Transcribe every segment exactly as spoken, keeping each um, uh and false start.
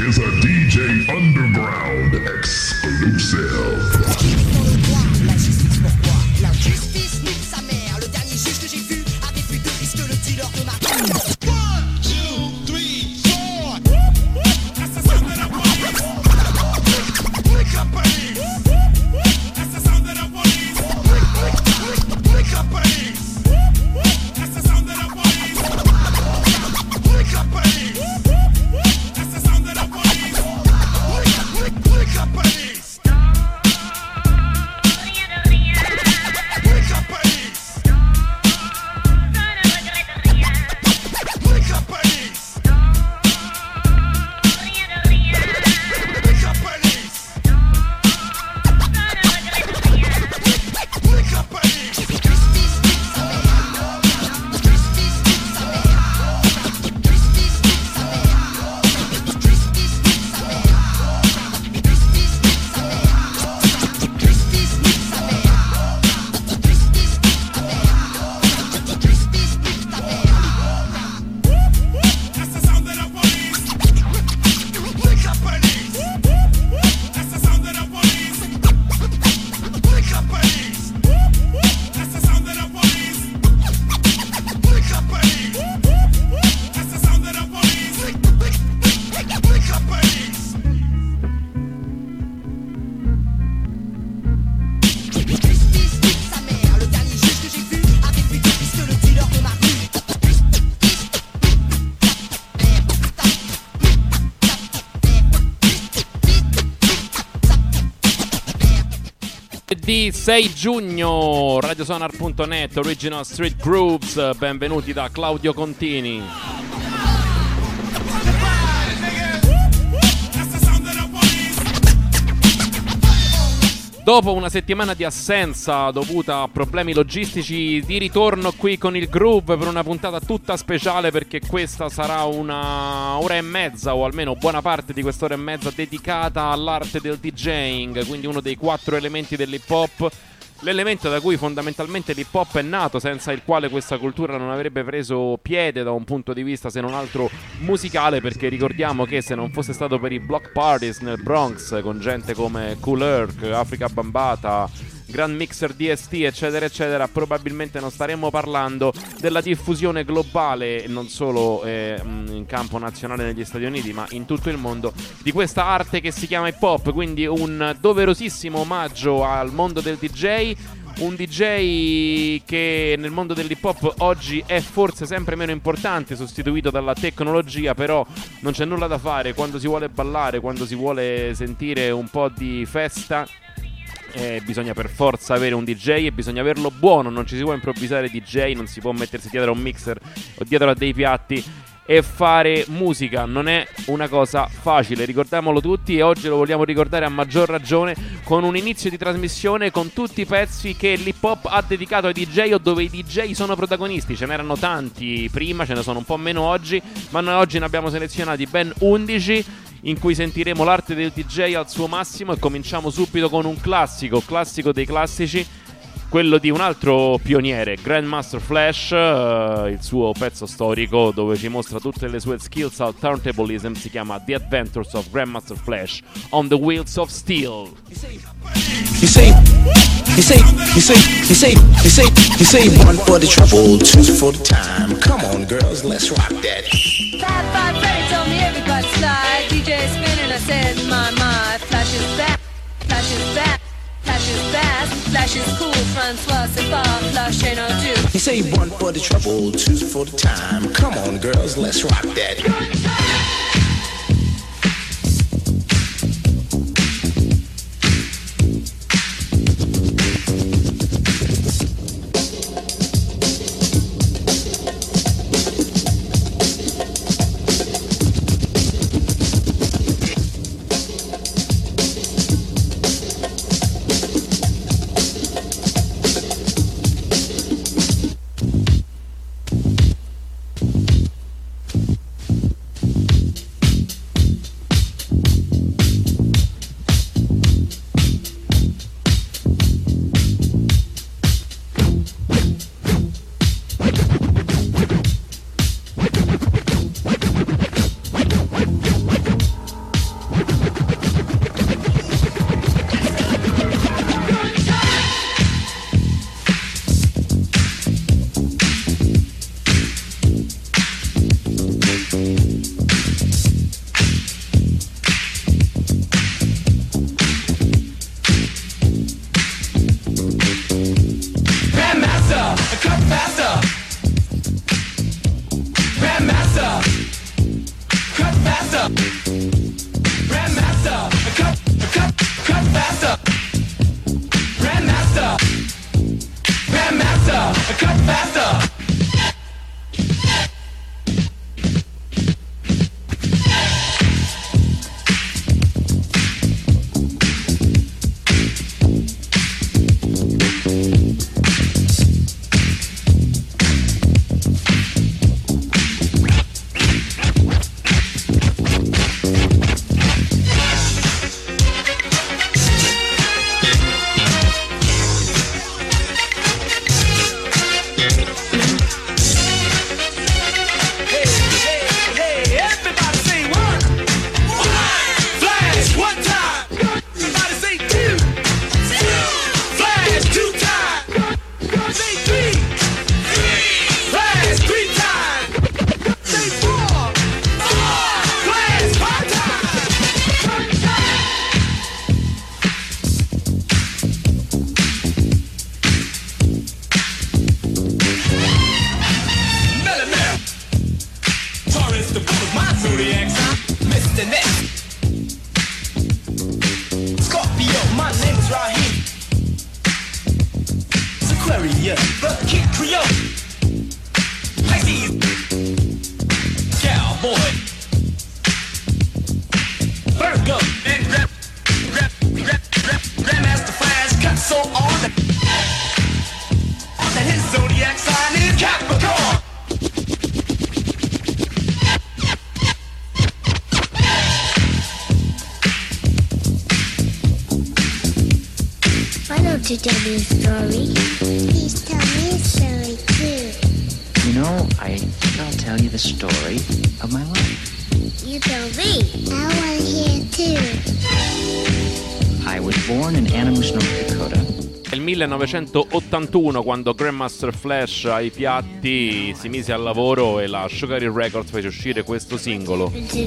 is a D J Underground exclusive. La justice, pourquoi? La justice nique sa mère. Le dernier juge que j'ai vu avait plus de risque que le dealer de ma One, two, three, four. That's the sound of the police. Wake up, police. That's the sound of the police. Wake up, police. That's the sound of the police. Wake up, police. That's the sound of the police. Wake up, police. sei giugno, radiosonar punto net, Original Street Grooves, benvenuti da Claudio Contini. Dopo una settimana di assenza dovuta a problemi logistici, di ritorno qui con il Groove per una puntata tutta speciale, perché questa sarà una ora e mezza, o almeno buona parte di quest'ora e mezza, dedicata all'arte del DJing, quindi uno dei quattro elementi dell'hip hop. L'elemento da cui fondamentalmente l'hip hop è nato, senza il quale questa cultura non avrebbe preso piede da un punto di vista se non altro musicale, perché ricordiamo che se non fosse stato per i block parties nel Bronx con gente come Kool Herc, Afrika Bambaataa, Grand Mixer D S T eccetera eccetera, probabilmente non staremmo parlando della diffusione globale, non solo eh, in campo nazionale negli Stati Uniti ma in tutto il mondo, di questa arte che si chiama hip hop. Quindi un doverosissimo omaggio al mondo del D J, un D J che nel mondo dell'hip hop oggi è forse sempre meno importante, sostituito dalla tecnologia, però non c'è nulla da fare. Quando si vuole ballare, quando si vuole sentire un po' di festa, Eh, bisogna per forza avere un D J e bisogna averlo buono. Non ci si può improvvisare D J, non si può mettersi dietro a un mixer o dietro a dei piatti e fare musica. Non è una cosa facile, ricordiamolo tutti, e oggi lo vogliamo ricordare a maggior ragione con un inizio di trasmissione con tutti i pezzi che l'hip hop ha dedicato ai D J, o dove i D J sono protagonisti. Ce n'erano tanti prima, ce ne sono un po' meno oggi, ma noi oggi ne abbiamo selezionati ben undici in cui sentiremo l'arte del D J al suo massimo. E cominciamo subito con un classico, classico dei classici, quello di un altro pioniere, Grandmaster Flash, uh, il suo pezzo storico dove ci mostra tutte le sue skills al turntablism, si chiama The Adventures of Grandmaster Flash on the Wheels of Steel. You say, you say, you say, you say, you say, you say, one for the trouble, two for the time. Come on, girls, let's rock that. Five, five, Freddy told me everybody slide. D J spinning, I said, my, my. Flash is back, Flash is back, Flash is fast, Flash is cool. Francois, c'est pas Flash ain't no do. You say one for the trouble, two for the time. Come on, girls, let's rock that. cut faster. To tell me a story. Please tell me a story too. You know, I think I'll tell you the story of my life. You tell me. I want to hear too. I was born in Animus, North Dakota. Nel millenovecentottantuno, quando Grandmaster Flash ai piatti si mise al lavoro e la Sugar Hill Records fece uscire questo singolo.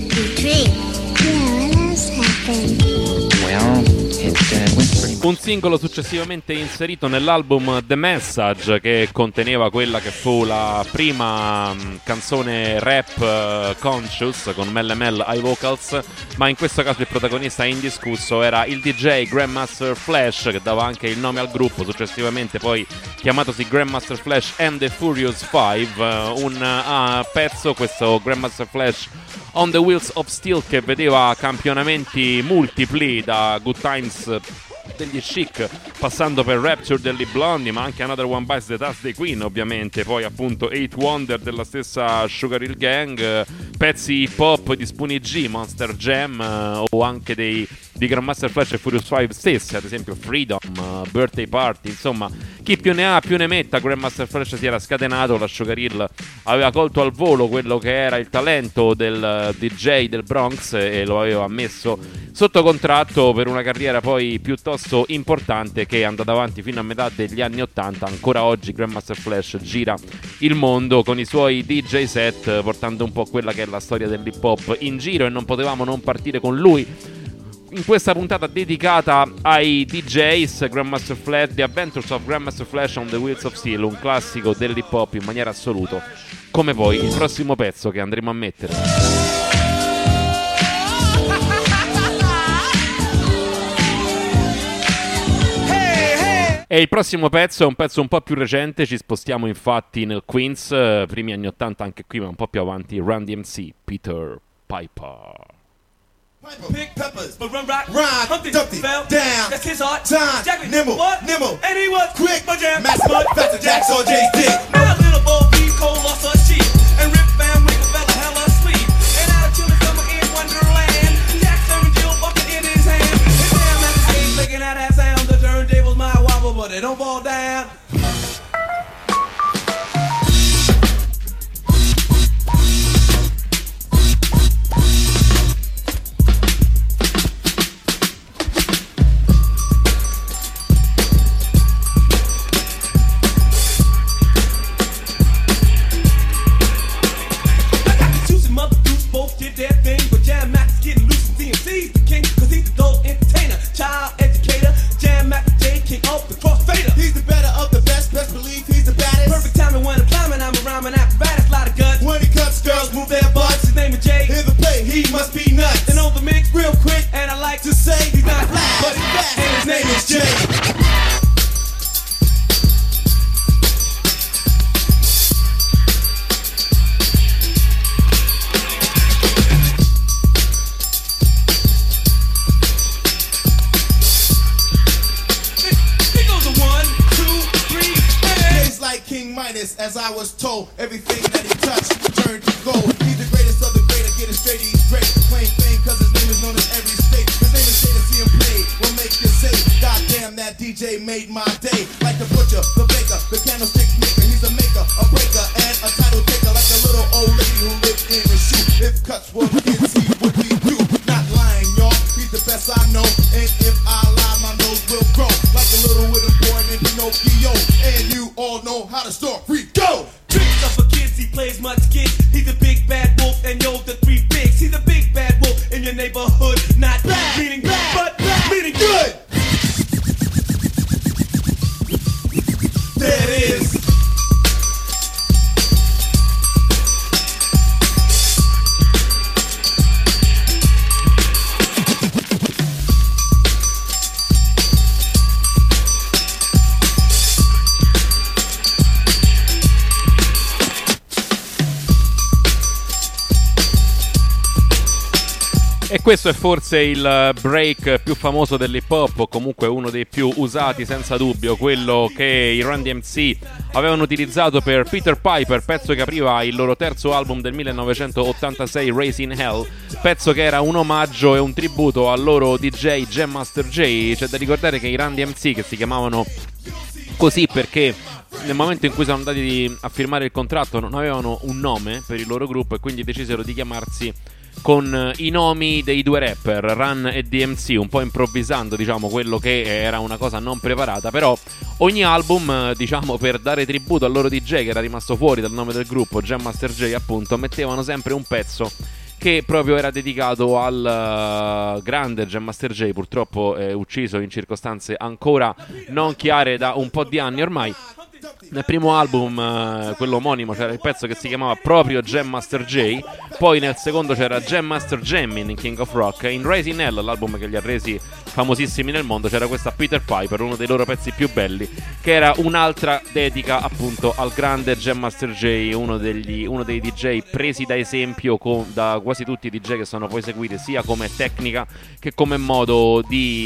Well, it uh, went pretty much. Un singolo successivamente inserito nell'album The Message, che conteneva quella che fu la prima mh, canzone rap uh, conscious con Melle Mel ai vocals, ma in questo caso il protagonista indiscusso era il D J Grandmaster Flash, che dava anche il nome al gruppo, successivamente poi chiamatosi Grandmaster Flash and the Furious Five, uh, un uh, pezzo, questo Grandmaster Flash on the Wheels of Steel, che vedeva campionamenti multipli da Good Times degli Chic, passando per Rapture degli Blondie, ma anche Another One Bites the Dust dei Queen, ovviamente, poi appunto Eight Wonder della stessa Sugar Hill Gang, pezzi hip hop di Spoonie G, Monster Jam, uh, o anche dei di Grandmaster Flash e Furious Five stessi, ad esempio Freedom, uh, Birthday Party, insomma, chi più ne ha più ne metta. Grandmaster Flash si era scatenato, la Sugar Hill aveva colto al volo quello che era il talento del D J del Bronx e lo aveva messo sotto contratto per una carriera poi piuttosto importante, che è andata avanti fino a metà degli anni ottanta. Ancora oggi Grandmaster Flash gira il mondo con i suoi D J set, portando un po' quella che è la storia dell'hip hop in giro, e non potevamo non partire con lui in questa puntata dedicata ai D Js. Grandmaster Flash, The Adventures of Grandmaster Flash on the Wheels of Steel, un classico dell'hip hop in maniera assoluta, come poi il prossimo pezzo che andremo a mettere. E il prossimo pezzo è un pezzo un po' più recente, ci spostiamo infatti nel Queens, eh, primi anni ottanta anche qui, ma un po' più avanti, Run D M C, Peter Piper. Pick peppers, but run rock, rhyme, Humpty Dumpty, fell down, that's his heart, time, Jackie, nimble, what, nimble, and he was quick, my jam, Max Mud, Faster Jack, saw Jay's dick. Now little Bo Peep, Cole lost her sheep, and Rip Van Winkle fell a hell asleep, and out of chilly summer in Wonderland, Jackson and Jill bucket in his hand, his damn magazine licking at that sound, the turntables might wobble, but they don't fall down. as I was told. Everything that he touched turned to gold. He's the greatest of the great, I get it straight, he's great. Claim fame cause his name is known in every state. His name is Jay, to see him play will make you say, God damn, that D J made my day. Like the butcher, the baker, the candlestick maker. He's a maker, a breaker, and a title taker. Like a little old lady who lived in a shoe. If cuts were kids, he would be you. Not lying, y'all, he's the best I know. And if I lie, my nose will grow. Like a little wooden boy named Pinocchio. And you all know how the story go. Tricks up for kids, he plays much kids. He's the big bad wolf, and yo, the three pigs. He's the big bad wolf in your neighborhood. Not bad, meaning bad, but bad, meaning good. There it is. E questo è forse il break più famoso dell'hip hop, o comunque uno dei più usati senza dubbio, quello che i Run D M C avevano utilizzato per Peter Piper, pezzo che apriva il loro terzo album del millenovecentottantasei, Raising Hell, pezzo che era un omaggio e un tributo al loro D J Jam Master Jay. C'è da ricordare che i Run D M C, che si chiamavano così perché nel momento in cui sono andati a firmare il contratto non avevano un nome per il loro gruppo e quindi decisero di chiamarsi con i nomi dei due rapper, Run e D M C, un po' improvvisando, diciamo, quello che era una cosa non preparata. Però ogni album, diciamo, per dare tributo al loro D J che era rimasto fuori dal nome del gruppo, Jam Master Jay appunto, mettevano sempre un pezzo che proprio era dedicato al uh, grande Jam Master Jay, purtroppo eh, ucciso in circostanze ancora non chiare da un po' di anni ormai. Nel primo album, eh, quello omonimo, c'era il pezzo che si chiamava proprio Jam Master Jay. Poi nel secondo c'era Jam Master Jammin' in King of Rock. In Raising Hell, l'album che li ha resi famosissimi nel mondo, c'era questa Peter Piper, uno dei loro pezzi più belli, che era un'altra dedica appunto al grande Jam Master Jay, uno, degli, uno dei D J presi da esempio con, da quasi tutti i D J che sono poi seguiti sia come tecnica che come modo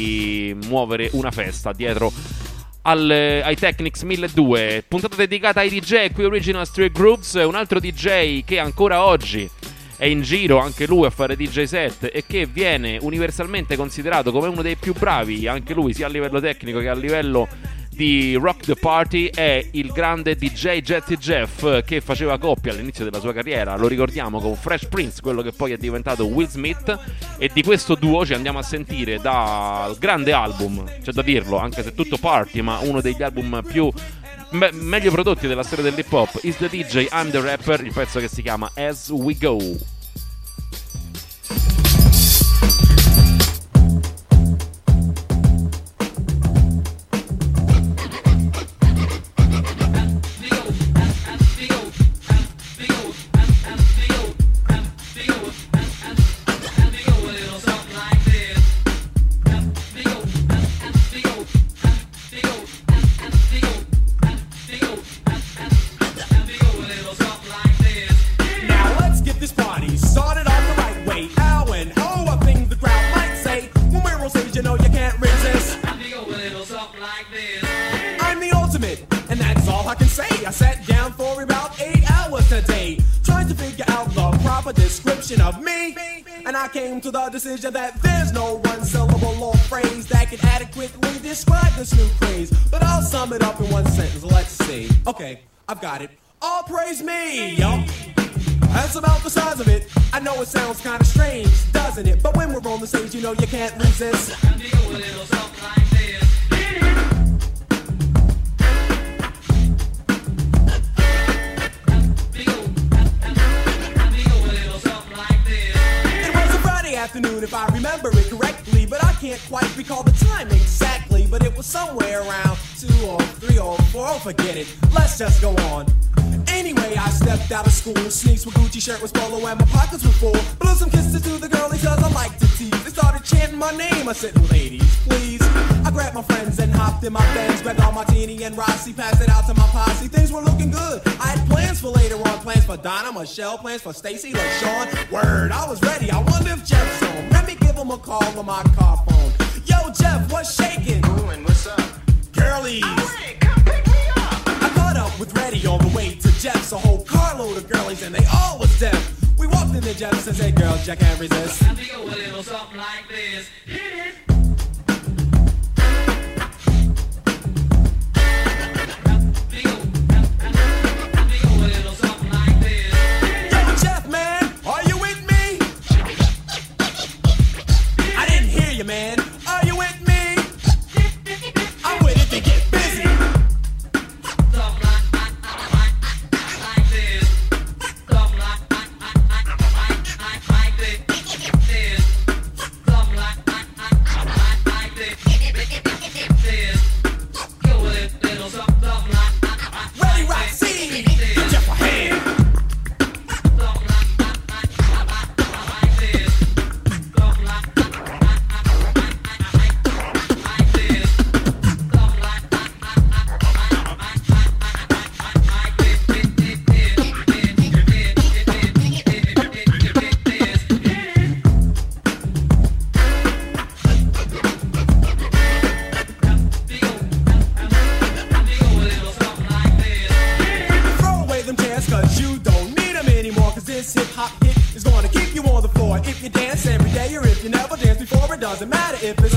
di muovere una festa dietro Al, ai Technics milleduecento, puntata dedicata ai D J qui Original Street Grooves, un altro D J che ancora oggi è in giro anche lui a fare D J set e che viene universalmente considerato come uno dei più bravi anche lui sia a livello tecnico che a livello di Rock the Party, è il grande D J Jetty Jeff, che faceva coppia all'inizio della sua carriera, lo ricordiamo, con Fresh Prince, quello che poi è diventato Will Smith, e di questo duo ci andiamo a sentire dal grande album, c'è da dirlo, anche se tutto party, ma uno degli album più me- meglio prodotti della storia dell'hip hop, Is the D J, I'm the Rapper, il pezzo che si chiama As We Go. To the decision that there's no one syllable or phrase that can adequately describe this new craze, but I'll sum it up in one sentence. Let's see. Okay, I've got it. All praise me, yo. That's about the size of it. I know it sounds kind of strange, doesn't it? But when we're on the stage, you know you can't resist. And do a little something like this. Afternoon, if I remember it correctly, but I can't quite recall the time exactly, but it was somewhere around two or three or four, oh forget it, let's just go on. Anyway, I stepped out of school, sneaks with Gucci shirt was polo and my pockets were full, blew some kisses to the girlies cause I like to tease, they started chanting my name, I said, ladies, please, I grabbed my friends and hopped in my Benz, grabbed all Martini and Rossi, passed it out to my posse, things were looking good, I had plans for later on, plans for Donna, Michelle, plans for Stacy, LaShawn, word, I was ready, I wonder if Jeff's home, let me give him a call on my car phone, yo Jeff, what's shaking? Ooh, and what's up? Girlies, I come pick me up. I caught up with Reddy on the way to Jefferson said, girls, I can't resist. Let me go a little something like this. Hit it. Yo, Jeff, man, are you with me? I didn't hear you, man. Are you with me? I'm with it to get busy. Ready, rock, scene. Give Jeff a hand. Throw away them chairs, cause you don't need them anymore. Cause this hip hop hit is gonna keep you on the floor. If you dance every day or if you never dance before, it doesn't matter if it's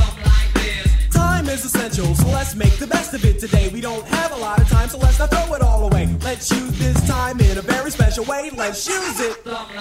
time is essential, so let's make the best of it today. We don't have a lot of time, so let's not throw it all away. Let's use this time in a very special way. Let's use it.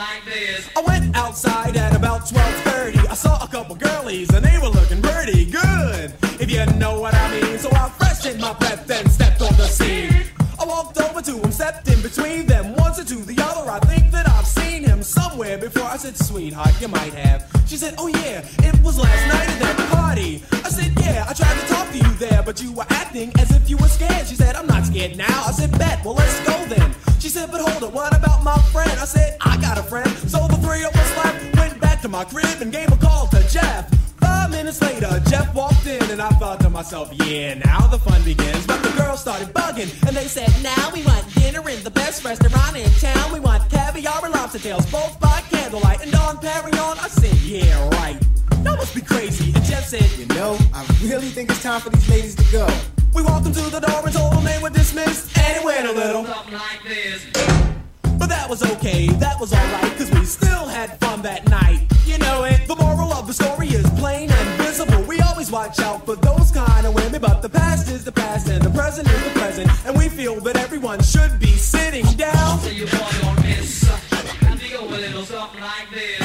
I went outside at about twelve thirty. I saw a couple girlies and they were looking pretty good, if you know what I mean. So I freshened my breath and stepped on the scene. I walked over to him, stepped in between them, once or to the other. I think that I've seen him somewhere before. I said, sweetheart, you might have. She said, oh yeah, it was last night at that party. I said, yeah, I tried to talk to you there, but you were acting as if you were scared. She said, I'm not scared now. I said, bet, well let's go then. She said, but hold it, what about my friend? I said, I got a friend. So the three of us left, went back to my crib and gave a call to Jeff. Five minutes later, Jeff walked in and I thought to myself, yeah, now the fun begins. But the girls started bugging and they said, now we want dinner in the best restaurant in town. We want caviar and lobster tails, both by candlelight. And Don Perignon, I said, yeah, right. That must be crazy. And Jeff said, you know, I really think it's time for these ladies to go. We walked them to the door and told them they were dismissed. And it went a little something like this. But that was okay, that was alright, cause we still had fun that night. You know it, the moral of the story is plain and visible. We always watch out for those kind of women, but the past is the past and the present is the present. And we feel that everyone should be sitting down. So you want on this, and we go a little something like this.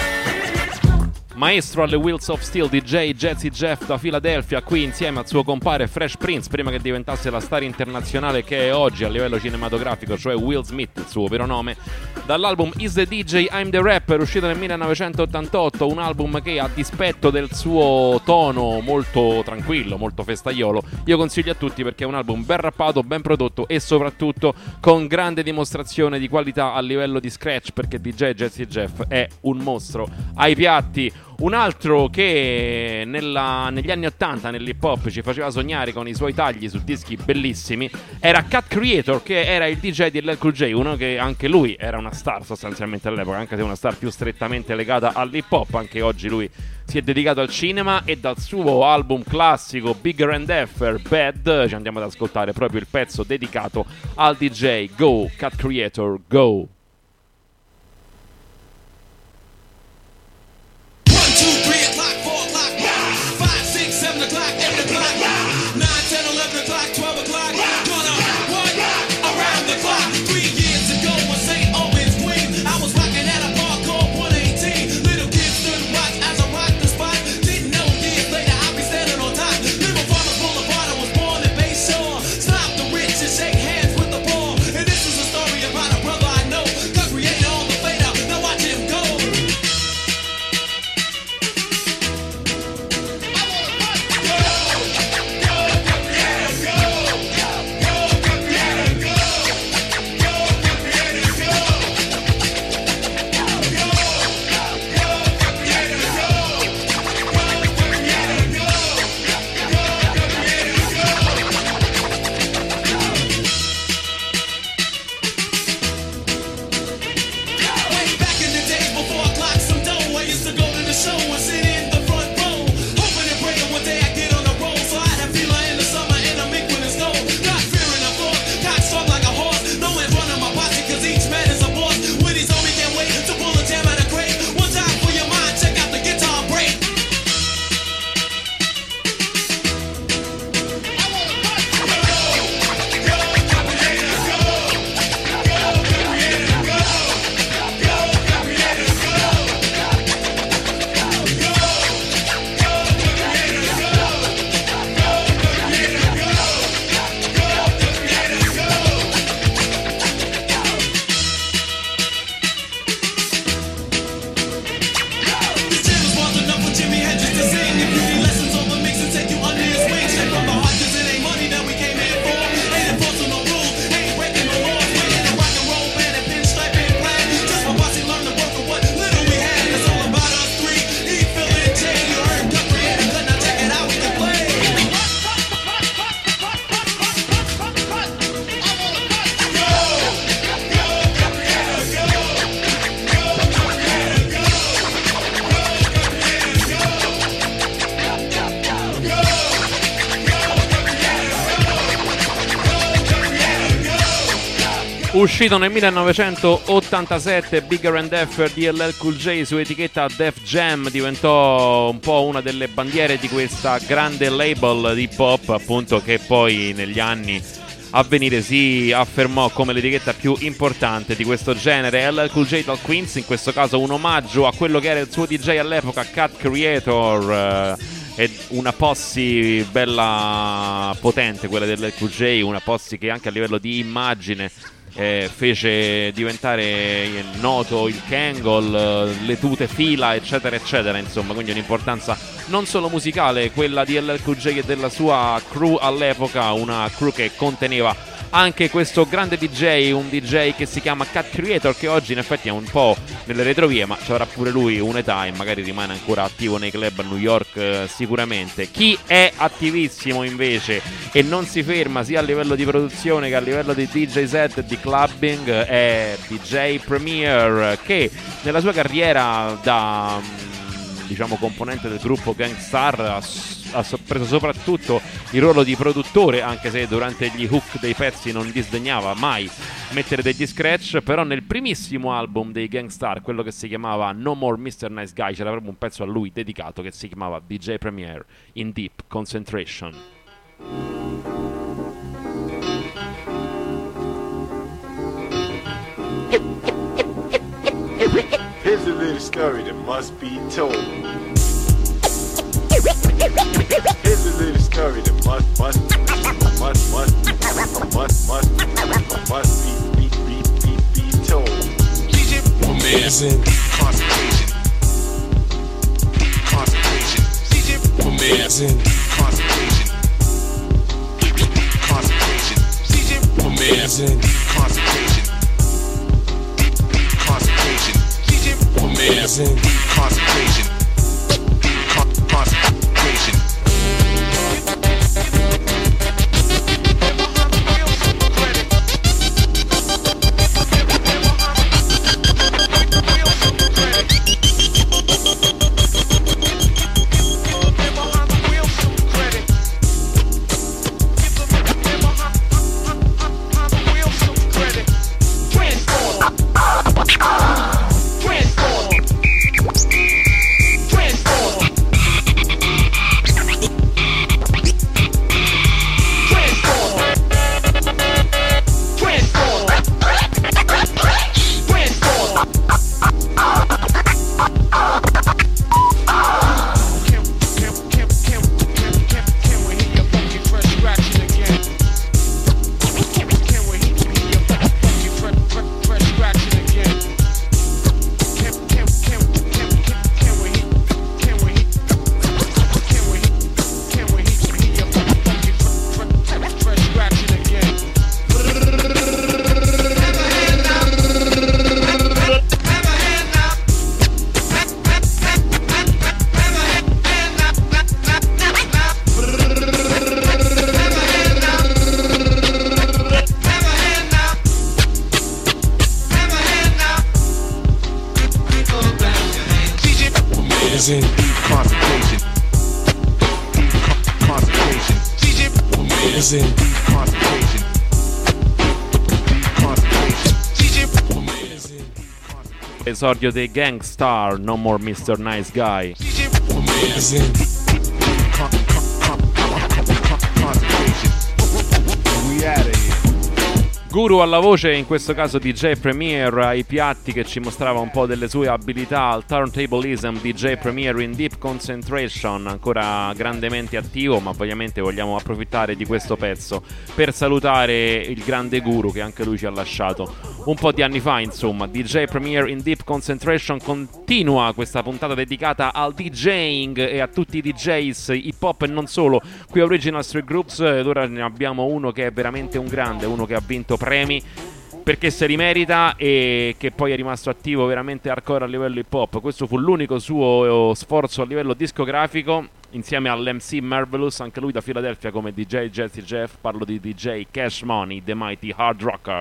Maestro alle Wheels of Steel, D J Jazzy Jeff da Philadelphia, qui insieme al suo compare Fresh Prince, prima che diventasse la star internazionale che è oggi a livello cinematografico, cioè Will Smith, il suo vero nome, dall'album Is the D J, I'm the Rapper, uscito nel millenovecentottantotto, un album che, a dispetto del suo tono molto tranquillo, molto festaiolo, io consiglio a tutti perché è un album ben rappato, ben prodotto e soprattutto con grande dimostrazione di qualità a livello di scratch, perché D J Jazzy Jeff è un mostro ai piatti. Un altro che nella, negli anni ottanta nell'hip hop ci faceva sognare con i suoi tagli su dischi bellissimi era Cat Creator, che era il D J di L L Cool J, uno che anche lui era una star sostanzialmente all'epoca, anche se una star più strettamente legata all'hip hop. Anche oggi lui si è dedicato al cinema e dal suo album classico Bigger and Effer, Bad, ci andiamo ad ascoltare proprio il pezzo dedicato al D J. Go Cat Creator, go! Shake hands with the ball, and this is a story about a brother I know. Uscito nel millenovecentottantasette, Bigger and Deffer di L L Cool J su etichetta Def Jam, diventò un po' una delle bandiere di questa grande label di hip hop, appunto, che poi negli anni a venire si affermò come l'etichetta più importante di questo genere. L L Cool J dal Queens, in questo caso un omaggio a quello che era il suo D J all'epoca, Cat Creator, eh, e una posse bella potente quella del L L Cool J, una posse che anche a livello di immagine Eh, fece diventare noto il Kangol, le tute fila, eccetera eccetera, insomma, quindi un'importanza non solo musicale quella di L L Cool J e della sua crew all'epoca, una crew che conteneva anche questo grande D J, un D J che si chiama Cat Creator, che oggi in effetti è un po' nelle retrovie, ma ci avrà pure lui un'età e magari rimane ancora attivo nei club a New York, eh, sicuramente. Chi è attivissimo invece e non si ferma sia a livello di produzione che a livello di D J set e di clubbing è D J Premier, che nella sua carriera da, diciamo, componente del gruppo Gang Starr ha, ha preso soprattutto il ruolo di produttore, anche se durante gli hook dei pezzi non disdegnava mai mettere degli scratch. Però nel primissimo album dei Gang Starr, quello che si chiamava No More mister Nice Guy, c'era proprio un pezzo a lui dedicato che si chiamava D J Premier in Deep Concentration. Here's a little story that must be told. Here's a little story that must, must, must, must, must, must, must be, be, be, be, be told. One man's in concentration. Concentration. One man's in concentration. Concentration. One man's in concentration. Concentration. One man's in concentration. Con- concentration. In concentration. Concentration. Is in concentration. Concentration. Esordio dei Gang Starr, No More mister Nice Guy. Is in concentration. We out of here. Guru alla voce, in questo caso D J Premier ai piatti, che ci mostrava un po' delle sue abilità al turntablism. D J Premier in Deep Concentration, ancora grandemente attivo, ma ovviamente vogliamo approfittare di questo pezzo per salutare il grande Guru, che anche lui ci ha lasciato un po' di anni fa. Insomma, D J Premier in Deep Concentration continua questa puntata dedicata al DJing e a tutti i D Js hip hop e non solo qui a Original Street Groups. Ed ora ne abbiamo uno che è veramente un grande, uno che ha vinto premi perché se li merita e che poi è rimasto attivo veramente hardcore a livello hip hop. Questo fu l'unico suo sforzo a livello discografico, insieme all'M C Marvelous, anche lui da Philadelphia come D J Jazzy Jeff. Parlo di D J Cash Money, The Mighty Hard Rocker.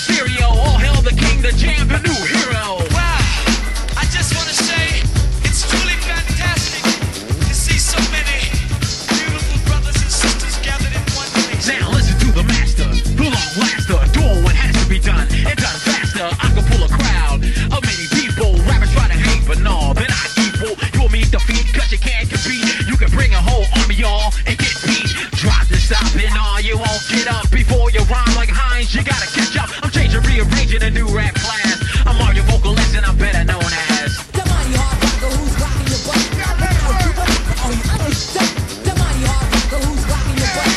stereo. All hail the king, the jam, the new hero. Wow, I just want to say it's truly fantastic to see so many beautiful brothers and sisters gathered in one place. Now listen to the master, the long laster, doing what has to be done and done faster. I can pull a crowd of many people. Rappers try to hate, but no, they're not equal. You'll meet defeat, cause you can't compete. You can bring a whole army, y'all, and get beat. Drop the stop and all, you won't get up before you rhyme like Hines. You gotta catch up. I'm changing, rearranging a new rap class. I'm all your vocalist and I'm better known as the mighty hard rocker who's rocking your butt. The mighty hard rocker who's rocking your butt.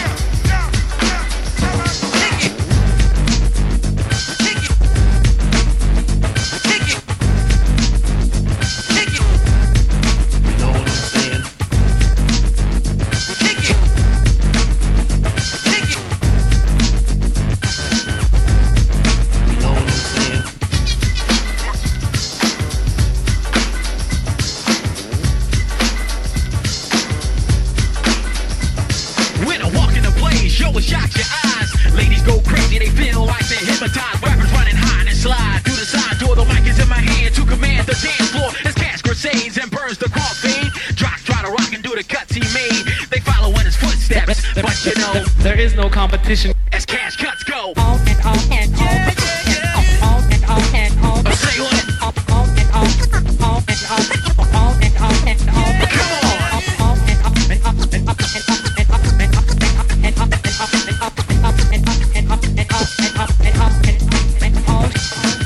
shock your eyes. Ladies go crazy, they feel like they're hypnotized. Rappers running high and slide through the side door. The mic is in my hand to command the dance floor. As Cash crusades and burns the crossfade. Drock try to rock and do the cuts he made. They follow in his footsteps, but you know there is no competition. As Cash cuts go. On and on and on and on and on and on. Say what? On and on, on and on, on and on and on. Come on. On and on and up and up and up and up and up and up and up and up and up and up and up and up and up and up and up and up and on.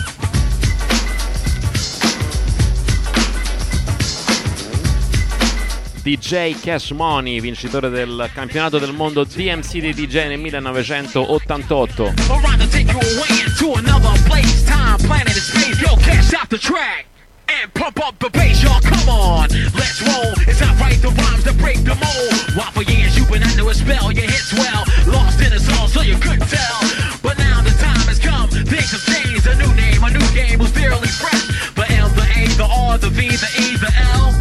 D J Cash Money, vincitore del campionato del mondo D M C dei D J nel millenovecentottantotto. Around to take you away into another place, time, planet, and space. Yo, Cash out the track and pump up the bass, y'all. Come on, let's roll. It's not right, the rhymes that break the mold. While for years you've been under a spell, your hits well, lost in a song, so you couldn't tell. But now the time has come, things have changed. A new name, a new game was fairly fresh. The L, the A, the R, the V, the E, the L,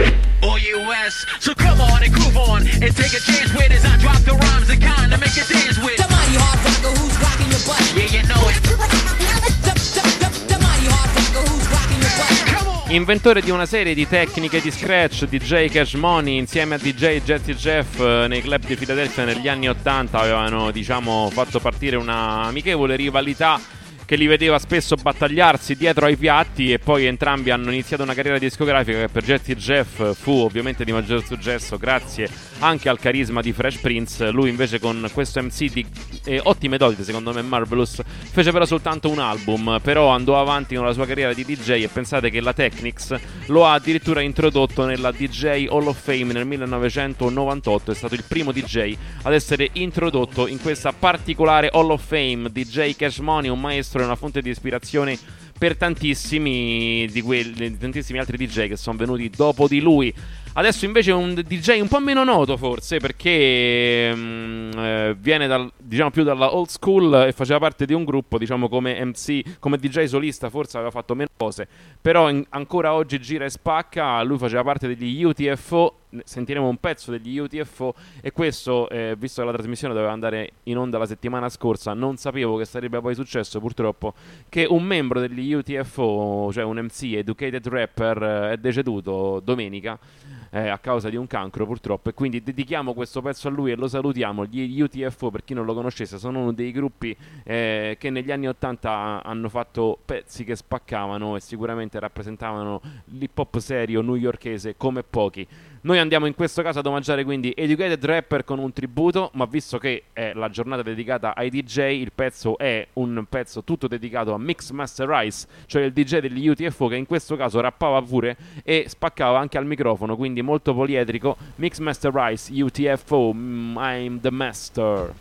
or U S. So come on and groove on and take a chance with as I drop the rhymes that kind of make you dance with. The mighty hard rocker who's rocking your butt. Yeah, you know it. The, the, the, the mighty hard rocker who's rocking your butt. Inventore di una serie di tecniche di scratch, D J Cash Money insieme a D J Jazzy Jeff eh, nei club di Filadelfia negli anni ottanta avevano, diciamo, fatto partire una amichevole rivalità che li vedeva spesso battagliarsi dietro ai piatti, e poi entrambi hanno iniziato una carriera discografica che per Jazzy Jeff fu ovviamente di maggior successo grazie anche al carisma di Fresh Prince. Lui invece con questo M C di eh, ottime doti, secondo me Marvelous, fece però soltanto un album, però andò avanti con la sua carriera di D J, e pensate che la Technics lo ha addirittura introdotto nella D J Hall of Fame nel millenovecentonovantotto. È stato il primo D J ad essere introdotto in questa particolare Hall of Fame. D J Cash Money, un maestro e una fonte di ispirazione per tantissimi di quelli, di tantissimi altri D J che sono venuti dopo di lui. Adesso invece è un D J un po' meno noto forse, perché mh, eh, viene dal, diciamo più dalla old school e faceva parte di un gruppo, diciamo come M C, come D J solista forse aveva fatto meno cose, però in, ancora oggi gira e spacca. Lui faceva parte degli U T F O, sentiremo un pezzo degli U T F O, e questo, eh, visto che la trasmissione doveva andare in onda la settimana scorsa, non sapevo che sarebbe poi successo purtroppo, che un membro degli U T F O, cioè un M C, Educated Rapper, eh, è deceduto domenica Eh, a causa di un cancro purtroppo, e quindi dedichiamo questo pezzo a lui e lo salutiamo. Gli U T F O, per chi non lo conoscesse, sono uno dei gruppi eh, che negli anni ottanta hanno fatto pezzi che spaccavano e sicuramente rappresentavano l'hip hop serio newyorkese come pochi. Noi andiamo in questo caso ad omaggiare quindi Educated Rapper con un tributo, ma visto che è la giornata dedicata ai D J, il pezzo è un pezzo tutto dedicato a Mixmaster Rice, cioè il D J degli U T F O, che in questo caso rappava pure e spaccava anche al microfono, quindi molto poliedrico. Mixmaster Rice, U T F O, mm, I'm the master.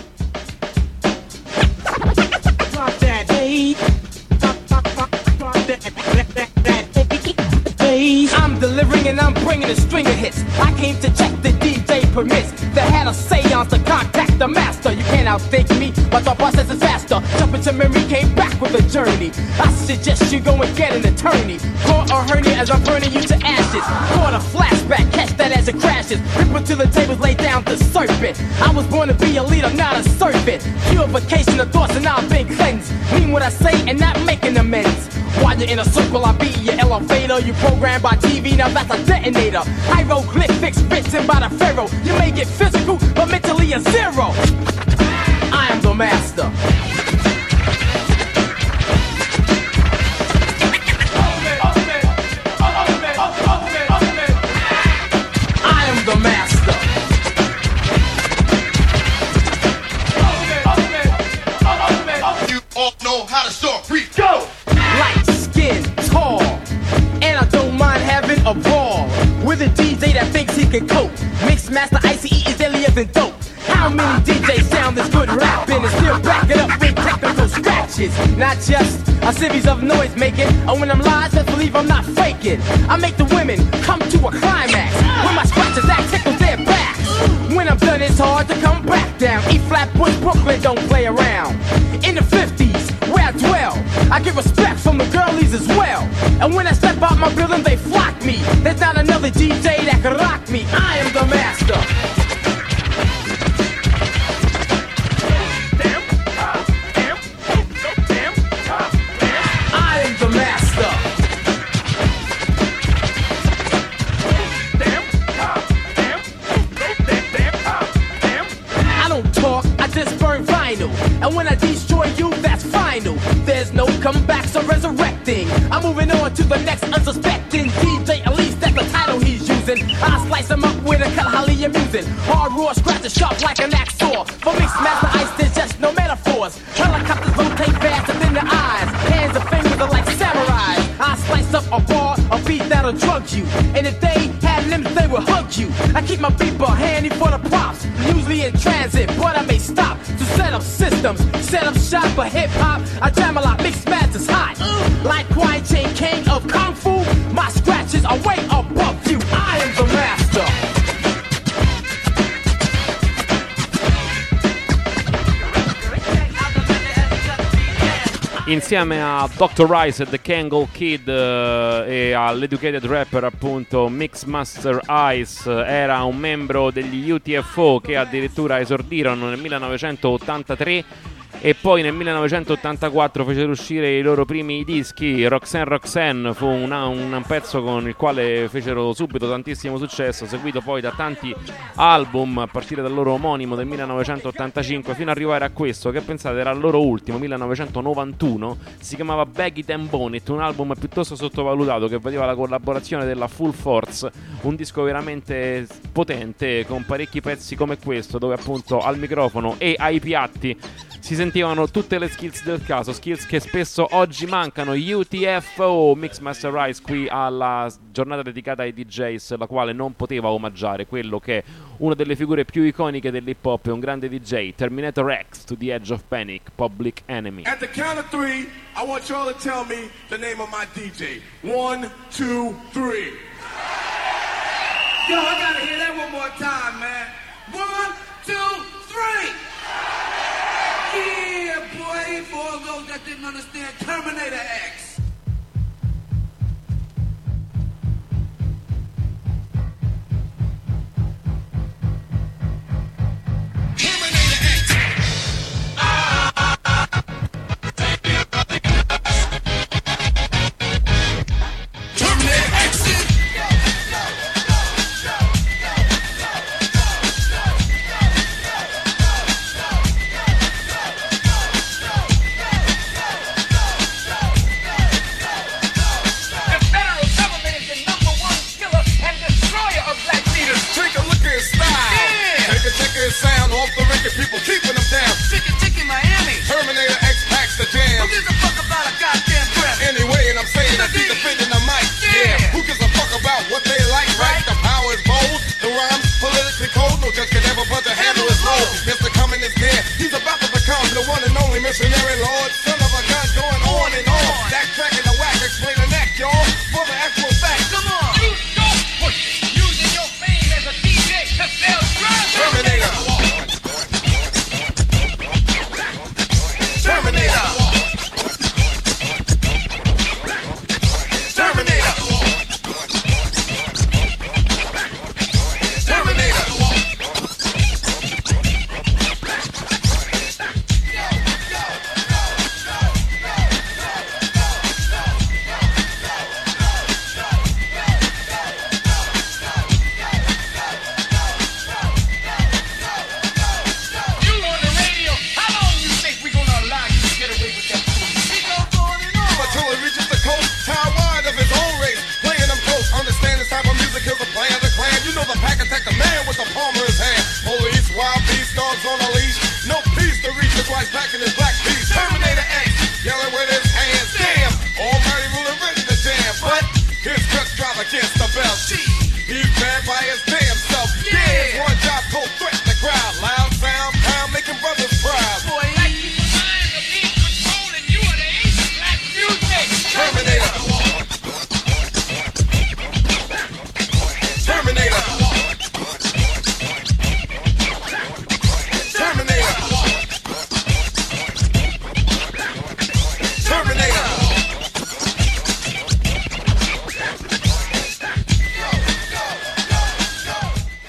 Drop that beat. Drop that I'm delivering and I'm bringing a string of hits. I came to check the D J permits. They had a seance to contact the master. You can't outthink me, but the process is faster. Jump into memory, came back with a journey. I suggest you go and get an attorney. Caught a hernia as I'm burning you to ashes. Caught a flashback, catch that as it crashes. Rip it to the tables, lay down the serpent. I was born to be a leader, not a servant. Purification of thoughts and I've been cleansed. Mean what I say and not making amends. While you're in a circle, I'll be your elevator. You programmed by T V, now that's a detonator. Hieroglyphics written by the pharaoh. You may get physical, but mentally a zero. I am the master. I am the master. You all know how to start free. Go! Light skin, tall, and I don't mind having a brawl with a D J that thinks he can cope. Mixed master I C E is deadlier than dope. How many D Js sound this good rapping and still back it up with technical scratches? Not just a series of noise making. And when I'm live, just believe I'm not faking. I make the women come to a climax when my scratches that tickles their backs. When I'm done, it's hard to come back down. E flat Bush, Brooklyn, don't play around. In the fifties, where I dwell, I get respect from the girlies as well. And when I step out my building, they flock me. There's not another D J that can rock me. I am the master. I am the master. I don't talk, I just burn vinyl. And when I destroy you, that's final. There's no comebacks or resurrecting. I'm moving on to the next unsuspecting D J, at least that's the title he's using. I slice him up with a cut highly amusing. Hard raw, scratch it sharp like an axe saw. For mixed master ice, there's just no metaphors. Helicopters rotate faster than the eyes. Hands and fingers are like samurais. I slice up a bar, a beat that'll drug you. And if they had limbs, they will hug you. I keep my beeper handy for the props. Usually in transit, but I may stop to set up systems. Set up shop for hip hop. I jam a lot, mixed masters hot. Like Kwai Chang, king of kung fu. My scratches are way above you. I am the master. Insieme a doctor Rice e The Kangle Kid eh, e all'educated rapper appunto Mixmaster Ice, era un membro degli U T F O che addirittura esordirono nel millenovecentottantatré e poi nel millenovecentottantaquattro fecero uscire i loro primi dischi. Roxanne Roxanne fu una, un pezzo con il quale fecero subito tantissimo successo, seguito poi da tanti album a partire dal loro omonimo del millenovecentottantacinque fino ad arrivare a questo che pensate era il loro ultimo, millenovecentonovantuno. Si chiamava Bag It and Bone It, un album piuttosto sottovalutato che vedeva la collaborazione della Full Force, un disco veramente potente con parecchi pezzi come questo dove appunto al microfono e ai piatti si sentivano tutte le skills del caso, skills che spesso oggi mancano. U T F O, Mixmaster Rice qui alla giornata dedicata ai D Js, la quale non poteva omaggiare quello che è una delle figure più iconiche dell'hip hop e un grande D J, Terminator X, To the Edge of Panic, Public Enemy. At the count of three, I want y'all to tell me the name of my D J. One, two, three. Yo, I gotta hear that one more time, man. One, two, three. Yeah, boy, for all those that didn't understand, Terminator X. Terminator X. Ah. Terminator X. Sound off the record, people keeping them down. Chicken, chicken, Miami. Terminator X packs the jam. Who gives a fuck about a goddamn breath? Anyway, and I'm saying I keep defending the mic. Yeah. yeah. Who gives a fuck about what they like, right? The power is bold, the rhymes politically cold. No judge can ever but to handle his load. Mister Cumming is there. He's about to become the one and only missionary lord. Son of a gun going on and on. That track in the whack, explain the neck, y'all. For the actual fact. Come on. You don't push. Using your fame as a D J to sell drugs. Terminator. Terminator.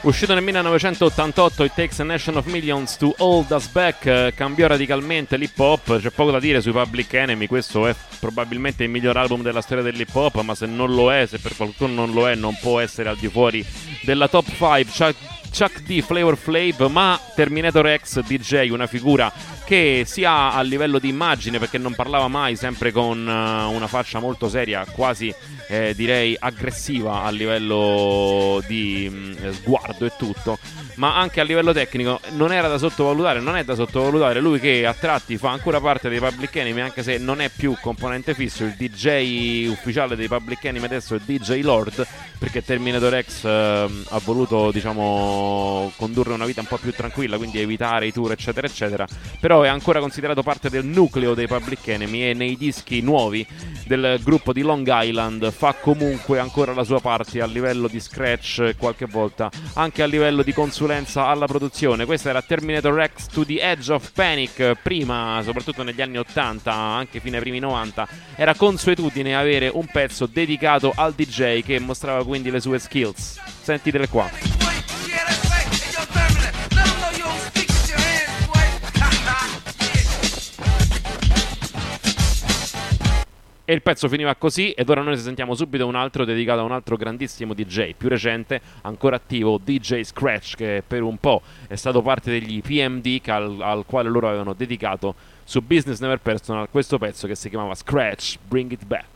Uscito nel millenovecentottantotto, It Takes a Nation of Millions to Hold Us Back eh, cambiò radicalmente l'hip hop. C'è poco da dire sui Public Enemy, questo è probabilmente il miglior album della storia dell'hip hop, ma se non lo è, se per qualcuno non lo è, non può essere al di fuori della top cinque. Chuck, Chuck D, Flavor Flav, ma Terminator X D J, una figura che sia a livello di immagine, perché non parlava mai, sempre con uh, una faccia molto seria, quasi eh, direi aggressiva a livello di mh, sguardo e tutto, ma anche a livello tecnico non era da sottovalutare, non è da sottovalutare. Lui che a tratti fa ancora parte dei Public Enemy, anche se non è più componente fisso. Il D J ufficiale dei Public Enemy adesso è D J Lord, perché Terminator X eh, ha voluto, diciamo, condurre una vita un po' più tranquilla, quindi evitare i tour eccetera eccetera, però è ancora considerato parte del nucleo dei Public Enemy e nei dischi nuovi del gruppo di Long Island fa comunque ancora la sua parte a livello di scratch, qualche volta anche a livello di consulenza alla produzione. Questa era Terminator X to the Edge of Panic. Prima, soprattutto negli anni ottanta, anche fine ai primi novanta, era consuetudine avere un pezzo dedicato al D J che mostrava quindi le sue skills. Sentitele qua. E il pezzo finiva così, ed ora noi sentiamo subito un altro dedicato a un altro grandissimo D J, più recente, ancora attivo, D J Scratch, che per un po' è stato parte degli P M D al, al quale loro avevano dedicato su Business Never Personal questo pezzo che si chiamava Scratch, Bring It Back.